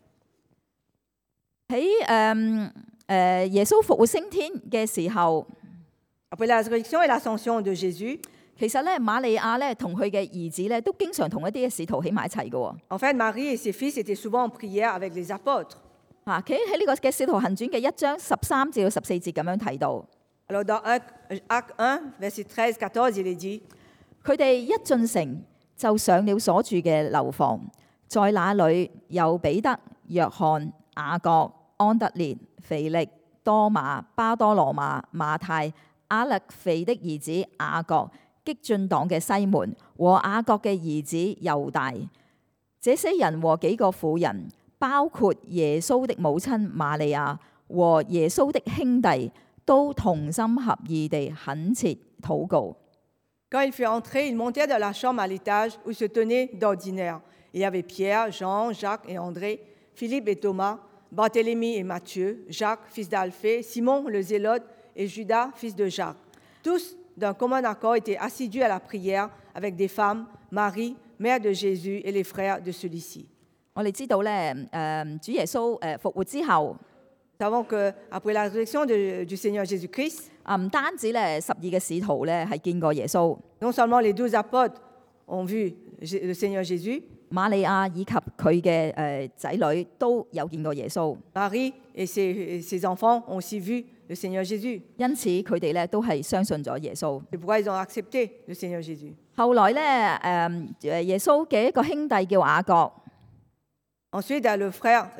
喺耶穌復活升天嘅時候， Après la résurrection et l'ascension de Jésus, 其實咧瑪利亞咧同佢嘅兒子咧都經常同一啲嘅使徒喺埋一齊嘅喎。 en fait, Marie et ses fils étaient souvent en prière avec les apôtres. 佢喺呢個嘅使徒行傳嘅1章13至到14節咁樣提到， Alors, dans Acte 1, verset 13-14, il est dit, 佢哋一進城就上了所住嘅樓房，在那裏有彼得、約翰、雅各、安德烈、腓力、多馬、巴多羅馬、馬太、亞勒腓的兒子雅各、激進黨嘅西門和雅各嘅兒子猶大。這些人和幾個婦人，包括耶穌的母親瑪利亞和耶穌的兄弟，都同心合意地懇切禱告。 quand il fut entré, ils montèrent dans la chambre à l'étage où se tenaient d'ordinaire. Il y avait Pierre, Jean, Jacques et André, Philippe et Thomas, Barthélemy et Matthieu, Jacques, fils d'Alphée, Simon le Zélote et Judas, fils de Jacques. Tous, d'un commun accord, étaient assidus à la prière avec des femmes, Marie, mère de Jésus, et les frères de celui-ci. 我哋知道咧，主耶穌復活之後， Nous savons qu'après la résurrection du Seigneur Jésus-Christ, 唔單止咧12嘅使徒咧係見過耶穌， non seulement les 12 apôtres ont vu le Seigneur Jésus, 瑪利亞以及佢嘅仔女都有見過耶穌， Marie et ses enfants ont aussi vu le Seigneur Jésus. 因此佢哋咧都係相信咗耶穌。 C'est pourquoi ils ont accepté le Seigneur Jésus. 後來咧耶穌嘅一個兄弟叫雅各， Ensuite, le frère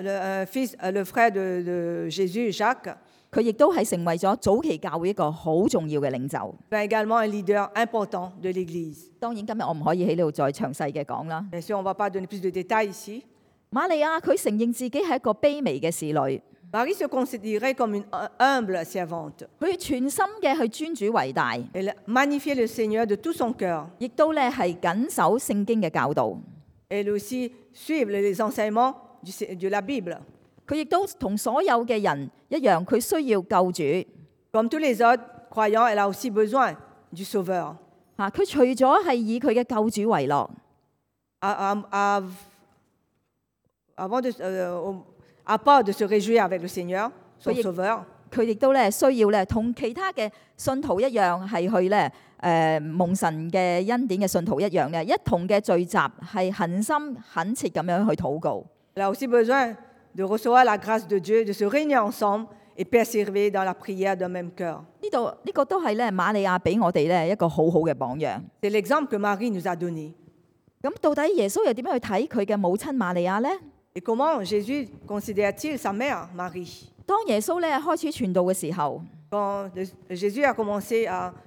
de Jésus, Jacques, 佢亦都係成為咗早期教會一個好重要嘅領袖。 est également un leader important de l'Église. 當然今日我唔可以喺呢度再詳細嘅講啦。 Bien sûr, on ne va pas donner plus de détails ici. 瑪利亞佢承認自己係一個卑微嘅侍女， Marie se considérait comme une humble servante. 佢全心嘅去尊主為大， Elle magnifiait le Seigneur de tout son cœur. 亦都咧係緊守聖經嘅教導。 Elle aussi suivre les enseignements de la Bible. 佢亦都同所有嘅人一樣，佢需要救主。 Comme tous les autres croyants, elle a aussi besoin du Sauveur. 佢除咗係以佢嘅救主為樂， à part de se réjouir avec le Seigneur, son Oui. Sauveur, 佢亦都咧需要咧同其他嘅信徒一樣，係去咧蒙神嘅恩典嘅信徒一樣咧，一同嘅聚集，係恆心懇切咁樣去禱告。 elle a aussi besoin de recevoir la grâce de Dieu, de se réunir ensemble et persévérer dans la prière d'un même cœur. 呢個都係咧瑪利亞俾我哋咧一個好好嘅榜樣。 C'est l'exemple que Marie nous a donné. 咁到底耶穌又點樣去睇佢嘅母親瑪利亞呢？ Et comment Jésus considère-t-il sa mère, Marie? 當耶穌咧開始傳道嘅時候， Quand Jésus a commencé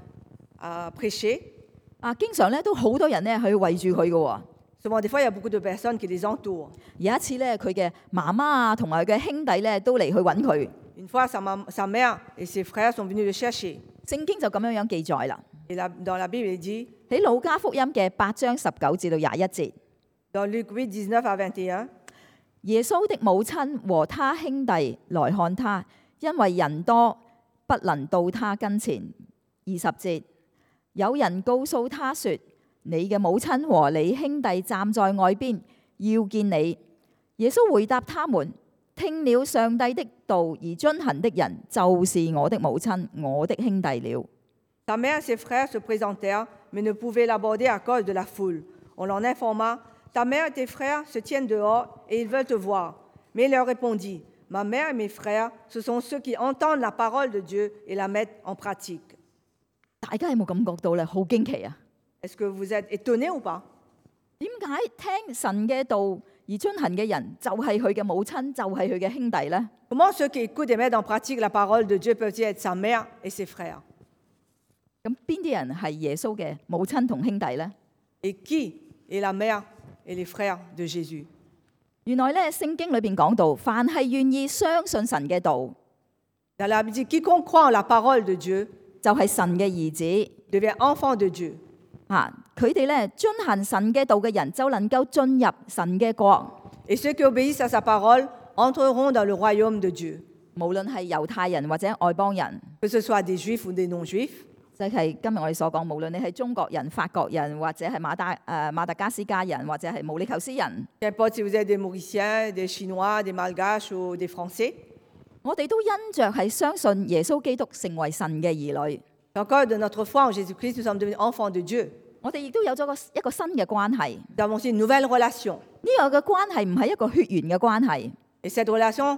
à prêcher, 經常咧都好多人咧去圍住佢嘅喎。 souvent des fois il y a beaucoup de personnes qui les entourent. 有一次咧，佢嘅媽媽啊同埋佢嘅兄弟咧都嚟去揾佢。 Une fois, sa mère et ses frères sont venus le chercher. 聖經就咁樣記載啦。 Et dans la Bible, il dit, 喺路加福音嘅8章19至到21節， dans Luc 8, 19 à 21, 耶穌的母親和他兄弟來看他，因為人多，不能到他跟前。20節，有人告訴他說：你嘅母親和你兄弟站在外邊，要見你。耶穌回答他們：聽了上帝的道而遵行的人，就是我的母親、我的兄弟了。 sa mère et ses frères se présentèrent, mais ne pouvaient l'aborder à cause de la foule. On l'en informa, ta mère et tes frères se tiennent dehors et ils veulent te voir. Mais il leur répondit, ma mère et mes frères, ce sont ceux qui entendent la parole de Dieu et la mettent en pratique. 大家有冇感覺到咧？好驚奇啊！ Est-ce que vous êtes étonnés ou pas? 點解聽神嘅道而遵行嘅人就係佢嘅母親，就係佢嘅兄弟呢？ Comment ceux qui écoutent et mettent en pratique la parole de Dieu peuvent-ils être sa mère et ses frères? 咁邊啲人係耶穌嘅母親同兄弟呢？ Et qui est la mère et les frères de Jésus? 原來咧聖經裏邊講到，凡係願意相信神嘅道， Dans la Bible, il dit, quiconque croit en la parole de Dieu 就係神嘅兒子。 devient enfant de Dieu. 佢哋咧遵行神嘅道嘅人，就能夠進入神嘅國。 Et ceux qui obéissent à sa parole entreront dans le royaume de Dieu. 無論係猶太人或者外邦人， Que ce soit des juifs ou des non-juifs, 即係今日我哋所講，無論你係中國人、法國人，或者係馬達加斯加人，或者係毛里求斯人， qu'importe si vous êtes des Mauriciens, des Chinois, des Malgaches ou des Français, 我哋都因着係相信耶穌基督成為神嘅兒女， encore de notre foi en Jésus-Christ, nous sommes devenus enfants de Dieu. 我哋亦都有咗一個新嘅關係。 Nous avons aussi une nouvelle relation. 呢個嘅關係唔係一個血緣嘅關係， Et cette relation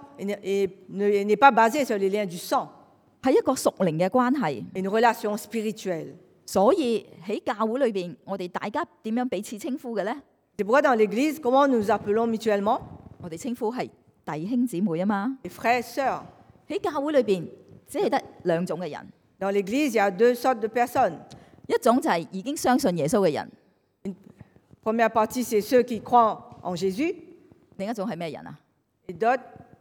n'est pas basée sur les liens du sang, 係一個屬靈嘅關係。 mais une relation spirituelle. 所以喺教會裏邊，我哋大家點樣彼此稱呼嘅呢？ C'est pourquoi dans l'Église, comment nous nous appelons mutuellement? 我哋稱呼係弟兄姊妹啊嘛。 Les frères et sœurs. 喺教會裏邊，只係得兩種嘅人， Dans l'Église, il y a deux sortes de personnes. 一種就係已經相信耶穌嘅人， Première partie, c'est ceux qui croient en Jésus, 另一種係咩人啊？ et d'autres,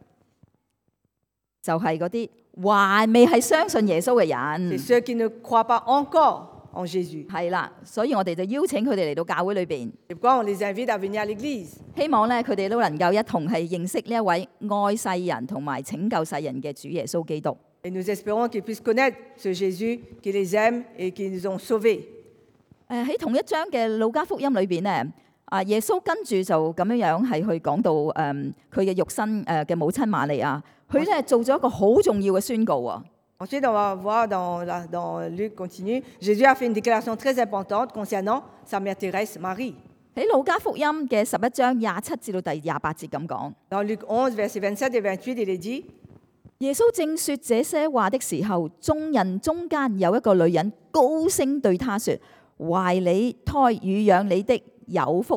就係嗰啲還未係相信耶穌嘅 c'est 人。 ceux qui ne croient pas encore en Jésus. 係啦，所以我哋就邀請佢哋嚟到教會裏邊， C'est pourquoi on les invite à venir à l'Église. 希望咧佢哋都能夠一同係認識呢一位愛世人同埋拯救世人嘅主耶穌基督。 Et nous espérons qu'ils puissent connaître ce Jésus qui les aime et qui nous ont sauvés. 喺同一章嘅路加福音裏邊咧，耶穌跟住就咁樣樣係去講到佢嘅肉身嘅母親瑪利亞，佢咧做咗一個好重要嘅宣告啊！ Ensuite, on va voir dans Luc continue, Jésus a fait une déclaration très importante concernant sa mère Thérèse, Marie. 喺路加福音嘅11章27至到第28節咁講。 Dans Luc 11, versets 27 et 28, il est dit, 耶穌正說這些話的時候，眾人中間有一個女人高聲對他說：懷你胎乳養你的有福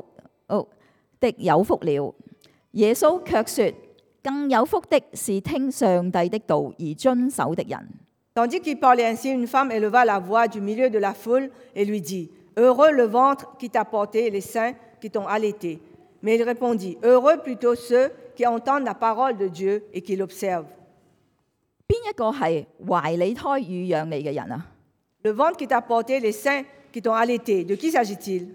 了。耶穌卻說：更有福的是聽上帝的道而遵守的人。 Tandis qu'il parlait ainsi, une femme éleva la voix du milieu de la foule et lui dit, heureux le ventre qui t'a porté et les seins qui t'ont allaité. Mais il répondit, heureux plutôt ceux qui entendent la parole de Dieu et qui l'observent. 邊一個係懷你胎乳養你嘅人啊？ Le ventre qui t'a porté, les seins qui t'ont allaité, de qui s'agit-il?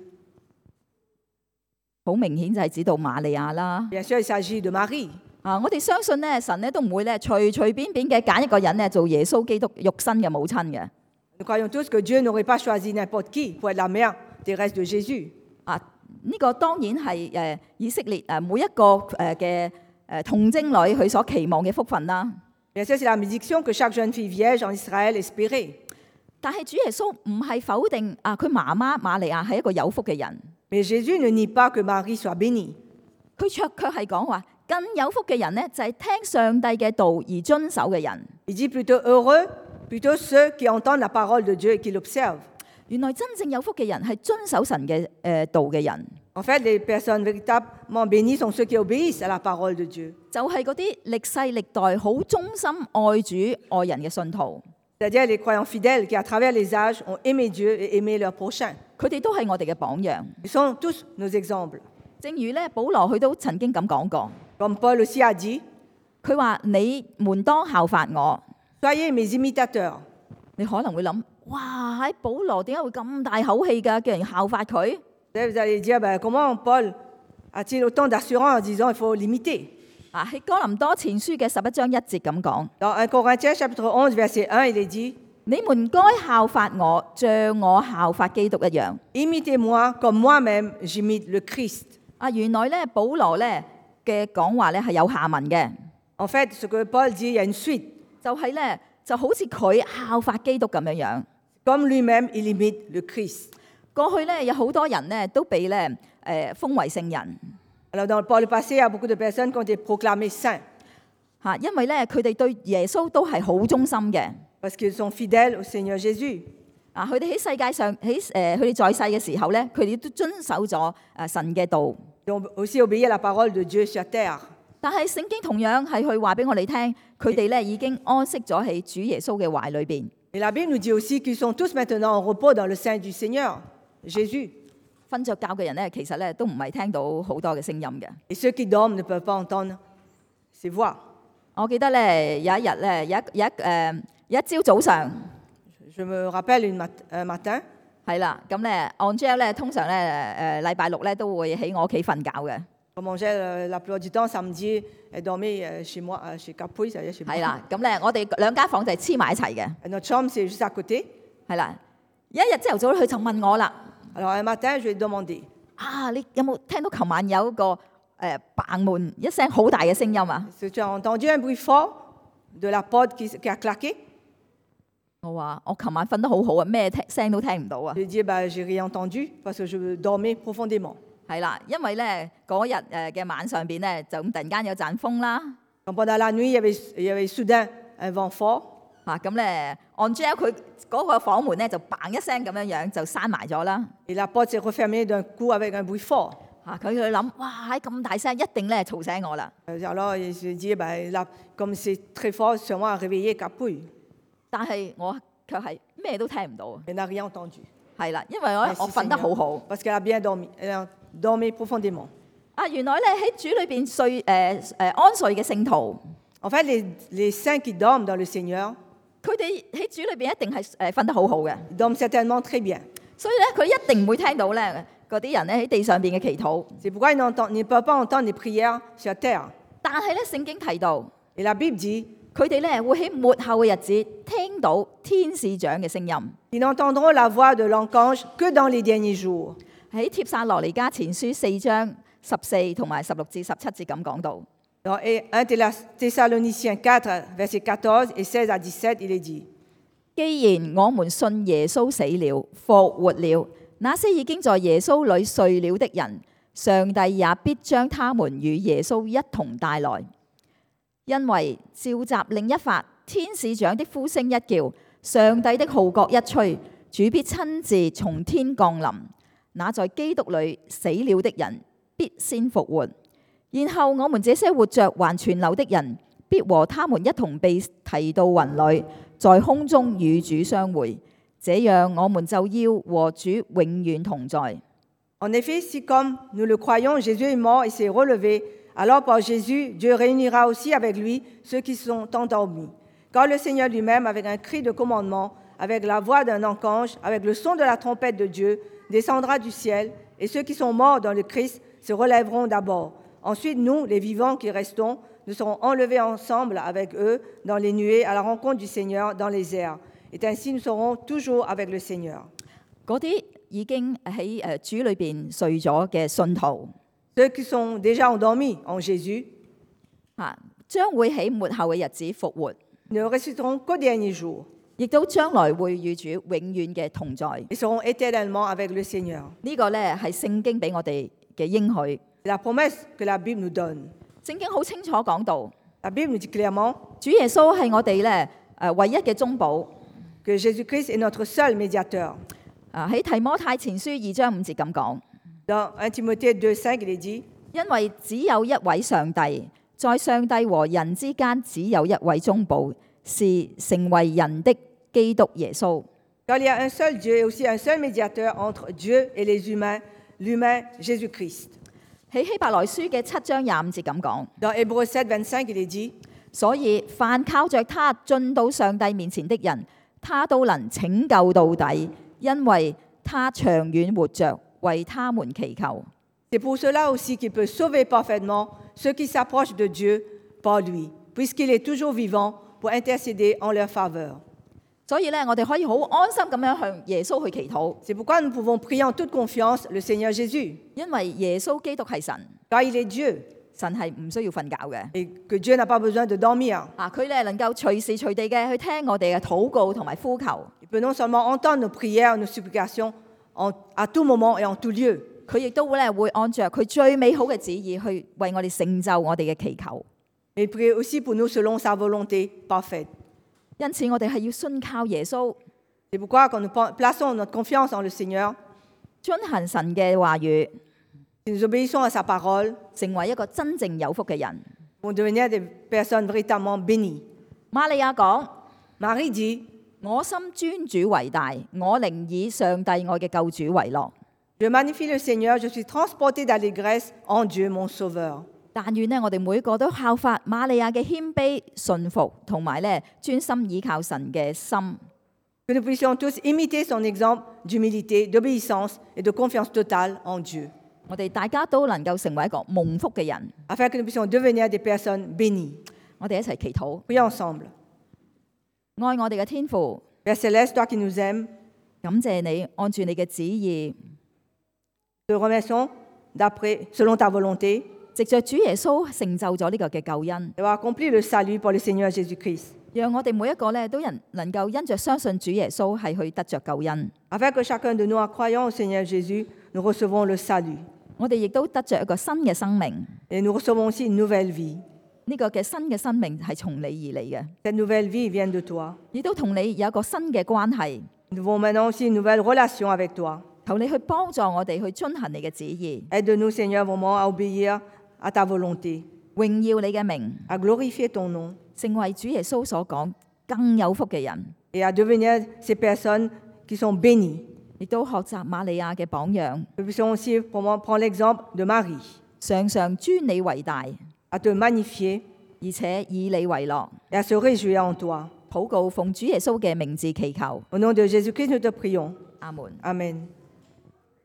好明顯就係指到瑪利亞啦。 Bien sûr, il s'agit de Marie. 我哋相信咧，神咧都唔會咧隨便嘅揀一個人咧做耶穌基督肉身嘅母親嘅。 Nous croyons tous que Dieu n'aurait pas choisi n'importe qui pour être la mère Thérèse de Jésus. 呢個當然係以色列每一個嘅童貞女佢所期望嘅福分啦。 Bien sûr, c'est la bénédiction que chaque jeune fille vierge en Israël espérait. 但係主耶穌唔係否定佢媽媽瑪利亞係一個有福嘅人， Mais Jésus ne nie pas que Marie soit bénie. 佢卻係講話更有福嘅人呢，就係聽上帝嘅道而遵守嘅人。 Il dit plutôt heureux, plutôt ceux qui entendent la parole de Dieu et qui l'observent. 原來真正有福嘅人係遵守神嘅道嘅人， En fait, les personnes véritablement bénies sont ceux qui obéissent à la parole de Dieu. 就係嗰啲歷世歷代好忠心愛主愛人嘅信徒。 C'est-à-dire les croyants fidèles qui, à travers les âges, ont aimé Dieu et aimé leur prochain. 佢哋都係我哋嘅榜樣。 Ils sont tous nos exemples. 正如咧，保羅佢都曾經咁講過， Comme Paul aussi a dit, 佢話：你們當效法我。 soyez mes imitateurs. 你可能會諗：哇！喺保羅點解會咁大口氣㗎？叫人效法佢？ Vous allez dire, ben, comment Paul a-t-il autant d'assurance en disant qu'il faut l'imiter? 喺哥林多前書嘅11章1節咁講： Dans 1 Corinthiens chapitre 11, verset 1, il est dit, 你們該效法我，像我效法基督一樣。 imitez-moi comme moi-même j'imite le Christ. 原來咧，保羅咧嘅講話咧係有下文嘅， En fait, ce que Paul dit, il y a une suite. 就係咧就好似佢效法基督咁樣樣。 Comme lui-même, il imite le Christ. 過去咧有好多人咧都被咧封為聖人 Alors, par le passé, il y a beaucoup de personnes qui ont été proclamées saints 因為咧佢哋對耶穌都係好忠心嘅。 parce qu'ils sont fidèles au Seigneur Jésus. 佢哋喺世界上佢哋在世嘅時候咧，佢哋都遵守咗神嘅道。 Ils ont aussi obéi à la parole de Dieu sur terre. 但係聖經同樣係去話俾我哋聽，佢哋咧已經安息咗喺主耶穌嘅懷裏邊。 Et la Bible nous dit aussi qu'ils sont tous maintenant en repos dans le sein du Seigneur, Jésus. 瞓着覺嘅人咧，其實咧都唔係聽到好多嘅聲音嘅。 Et ceux qui dorment ne peuvent pas entendre ses voix. 我記得咧有一日咧有一朝早上 Je me rappelle un matin, 係啦，咁咧 Angel 咧通常咧禮拜六咧都會喺我屋企瞓覺嘅。 comme Angèle, la plupart du temps, samedi, elle dormait chez moi, chez Capouille, c'est-à-dire chez moi. 係啦，咁咧我哋兩間房就係黐埋一齊嘅。 Et notre chambre, c'est juste à côté. 係啦，有一日朝頭早佢就問我啦： Alors un matin, je lui ai demandé, 你有冇聽到琴晚有一個嘭門一聲好大嘅聲音啊？ est-ce que tu as entendu un bruit fort de la porte qui a claqué? 我話我琴晚瞓得好好啊，咩聲都聽唔到啊 Je。lui ai dit, bah, j'ai rien entendu parce que je dormais profondément. 係啦，因為咧嗰日嘅晚上邊咧就咁突然間有陣風啦。 Quand pendant la nuit, il y avait soudain un vent fort. 咁咧 Angel 佢嗰個房門咧就嘭一聲咁樣樣就閂埋咗啦。 Et la porte s'est refermée d'un coup avec un bruit fort. 佢就諗：哇！喺咁大聲，一定咧嘈醒我啦。 Alors, il s'est dit, bah, là, comme c'est très fort, sûrement à réveiller Capouille. 但係我卻係咩都聽唔到啊。 Elle n'a rien entendu. 係啦，因為我 Merci 瞓得好 Seigneur, 好。 parce qu'elle a bien dormi. Elle a dormi profondément. 原來咧喺主裏邊安睡嘅聖徒， En fait, les saints qui dorment dans le Seigneur, 佢哋喺主裏邊一定係瞓得好好嘅。 ils dorment certainement très bien. 所以咧，佢一定唔會聽到咧嗰啲人咧喺地上邊嘅祈禱。 C'est pourquoi ils ne peuvent pas entendre les prières sur terre. 但係咧，聖經提到 Et la Bible dit 佢哋咧會喺末後嘅日子聽到天使長嘅聲音。 qu'ils n'entendront la voix de l'ange que dans les derniers jours. 喺帖撒羅尼迦前書4章14同埋16至17節咁講到。 Dans 1 Thessaloniciens 4, versets 14 et 16 à 17, il est dit, 既然我們信耶穌死了、復活了，那些已經在耶穌裏睡了的人，上帝也必將他們與耶穌一同帶來。因為召集另一發，天使長的呼聲一叫，上帝的號角一吹，主必親自從天降臨。那在基督裏死了的人，必先復活。然後我們這些活着還存留的人，必和他們一同被提到雲裏，在空中與主相會。這樣我們就要和主永遠同在。 En effet, si comme nous le croyons, Jésus est mort et s'est relevé, alors par Jésus, Dieu réunira aussi avec lui ceux qui sont endormis. Car le Seigneur lui-même, avec un cri de commandement, avec la voix d'un archange, avec le son de la trompette de Dieu, descendra du ciel, et ceux qui sont morts dans le Christ se relèveront d'abord. Ensuite, nous, les vivants qui restons, nous serons enlevés ensemble avec eux dans les nuées à la rencontre du Seigneur dans les airs. Et ainsi, nous serons toujours avec le Seigneur. 嗰啲已經喺主裏邊睡咗嘅信徒， Ceux qui sont déjà endormis en Jésus, 將會喺末後嘅日子復活， ne ressusciteront qu'au dernier jour 亦都將來會與主永遠嘅同在。 et seront éternellement avec le Seigneur. 呢個咧係聖經俾我哋嘅應許。 C'est la promesse que la Bible nous donne. 聖經好清楚講到， La Bible nous dit clairement 主耶穌係我哋咧唯一嘅中保。 que Jésus-Christ est notre seul médiateur. 喺提摩太前書2章5節咁講， Dans 1 Timothée 2,5, il est dit 因為只有一位上帝，在上帝和人之間只有一位中保，是成為人的基督耶穌。 car il y a un seul Dieu et aussi un seul médiateur entre Dieu et les humains, l'humain Jésus-Christ. 喺希伯來書嘅7章25節咁講， Dans Hébreux 7,25, il est dit 所以凡靠着他進到上帝面前的人，他都能拯救到底，因為他長遠活着，為他們祈求。 c'est pour cela aussi qu'il peut sauver parfaitement ceux qui s'approchent de Dieu par lui, puisqu'il est toujours vivant pour intercéder en leur faveur. 所以咧，我哋可以好安心咁樣向耶穌去祈禱， C'est pourquoi nous pouvons prier en toute confiance le Seigneur Jésus, 因為耶穌基督係神， car il est Dieu 神係唔需要瞓覺嘅。 et que Dieu n'a pas besoin de dormir. 佢咧能夠隨時隨地嘅去聽我哋嘅禱告同埋呼求， Il peut non seulement entendre nos prières, nos supplications à tout moment et en tout lieu, 佢亦都咧會按照佢最美好嘅旨意去為我哋成就我哋嘅祈求。 mais il prie aussi pour nous selon sa volonté parfaite. 因此我哋係要信靠耶穌， C'est pourquoi quand nous plaçons notre confiance en le Seigneur, 遵行神嘅話語， si nous obéissons à sa parole, 成為一個真正有福嘅人。 nous vont devenir des personnes véritablement bénies. 瑪利亞講： Marie dit, 我心尊主為大，我靈以上帝我嘅救主為樂。 je magnifie le Seigneur, je suis transportée d'allégresse en Dieu mon Sauveur. 但願呢，我哋每個都效法瑪利亞嘅謙卑、順服，同埋咧專心倚靠神嘅心。 Que nous puissions tous imiter son exemple d'humilité, d'obéissance et de confiance totale en Dieu, 我哋大家都能夠成為一個蒙福嘅人。 afin que nous puissions devenir des personnes bénies. 我哋一齊祈禱， Prions ensemble. 愛我哋嘅天父， Père Céleste, toi qui nous aimes, 感謝你按住你嘅旨意， te remercions selon ta volonté 藉着主耶穌成就咗呢個嘅救恩， d'avoir accompli le salut pour le Seigneur Jésus-Christ, 讓我哋每一個咧都能夠因着相信主耶穌係去得着救恩。 afin que chacun de nous, en croyant au Seigneur Jésus, nous recevons le salut 我哋亦都得着一個新嘅生命， et nous recevons aussi une nouvelle vie. 呢個嘅新嘅生命係從你而嚟嘅， Cette nouvelle vie vient de toi. 亦都同你有一個新嘅關係。 Nous avons maintenant aussi une nouvelle relation avec toi. 求你去幫助我哋去遵行你嘅旨意， Aide-nous, Seigneur, vraiment à obéir à ta volonté, 榮耀你嘅名， à glorifier ton nom 成為主耶穌所講更有福嘅人， et à devenir ces personnes qui sont bénies. 亦都學習瑪利亞嘅榜樣， Nous puissions aussi vraiment prendre l'exemple de Marie, 常常尊你為大， à te magnifier 而且以你為樂。 et à se réjouir en toi. 禱告奉主耶穌嘅名字祈求， Au nom de Jésus-Christ, nous te prions. 阿門。 Amen.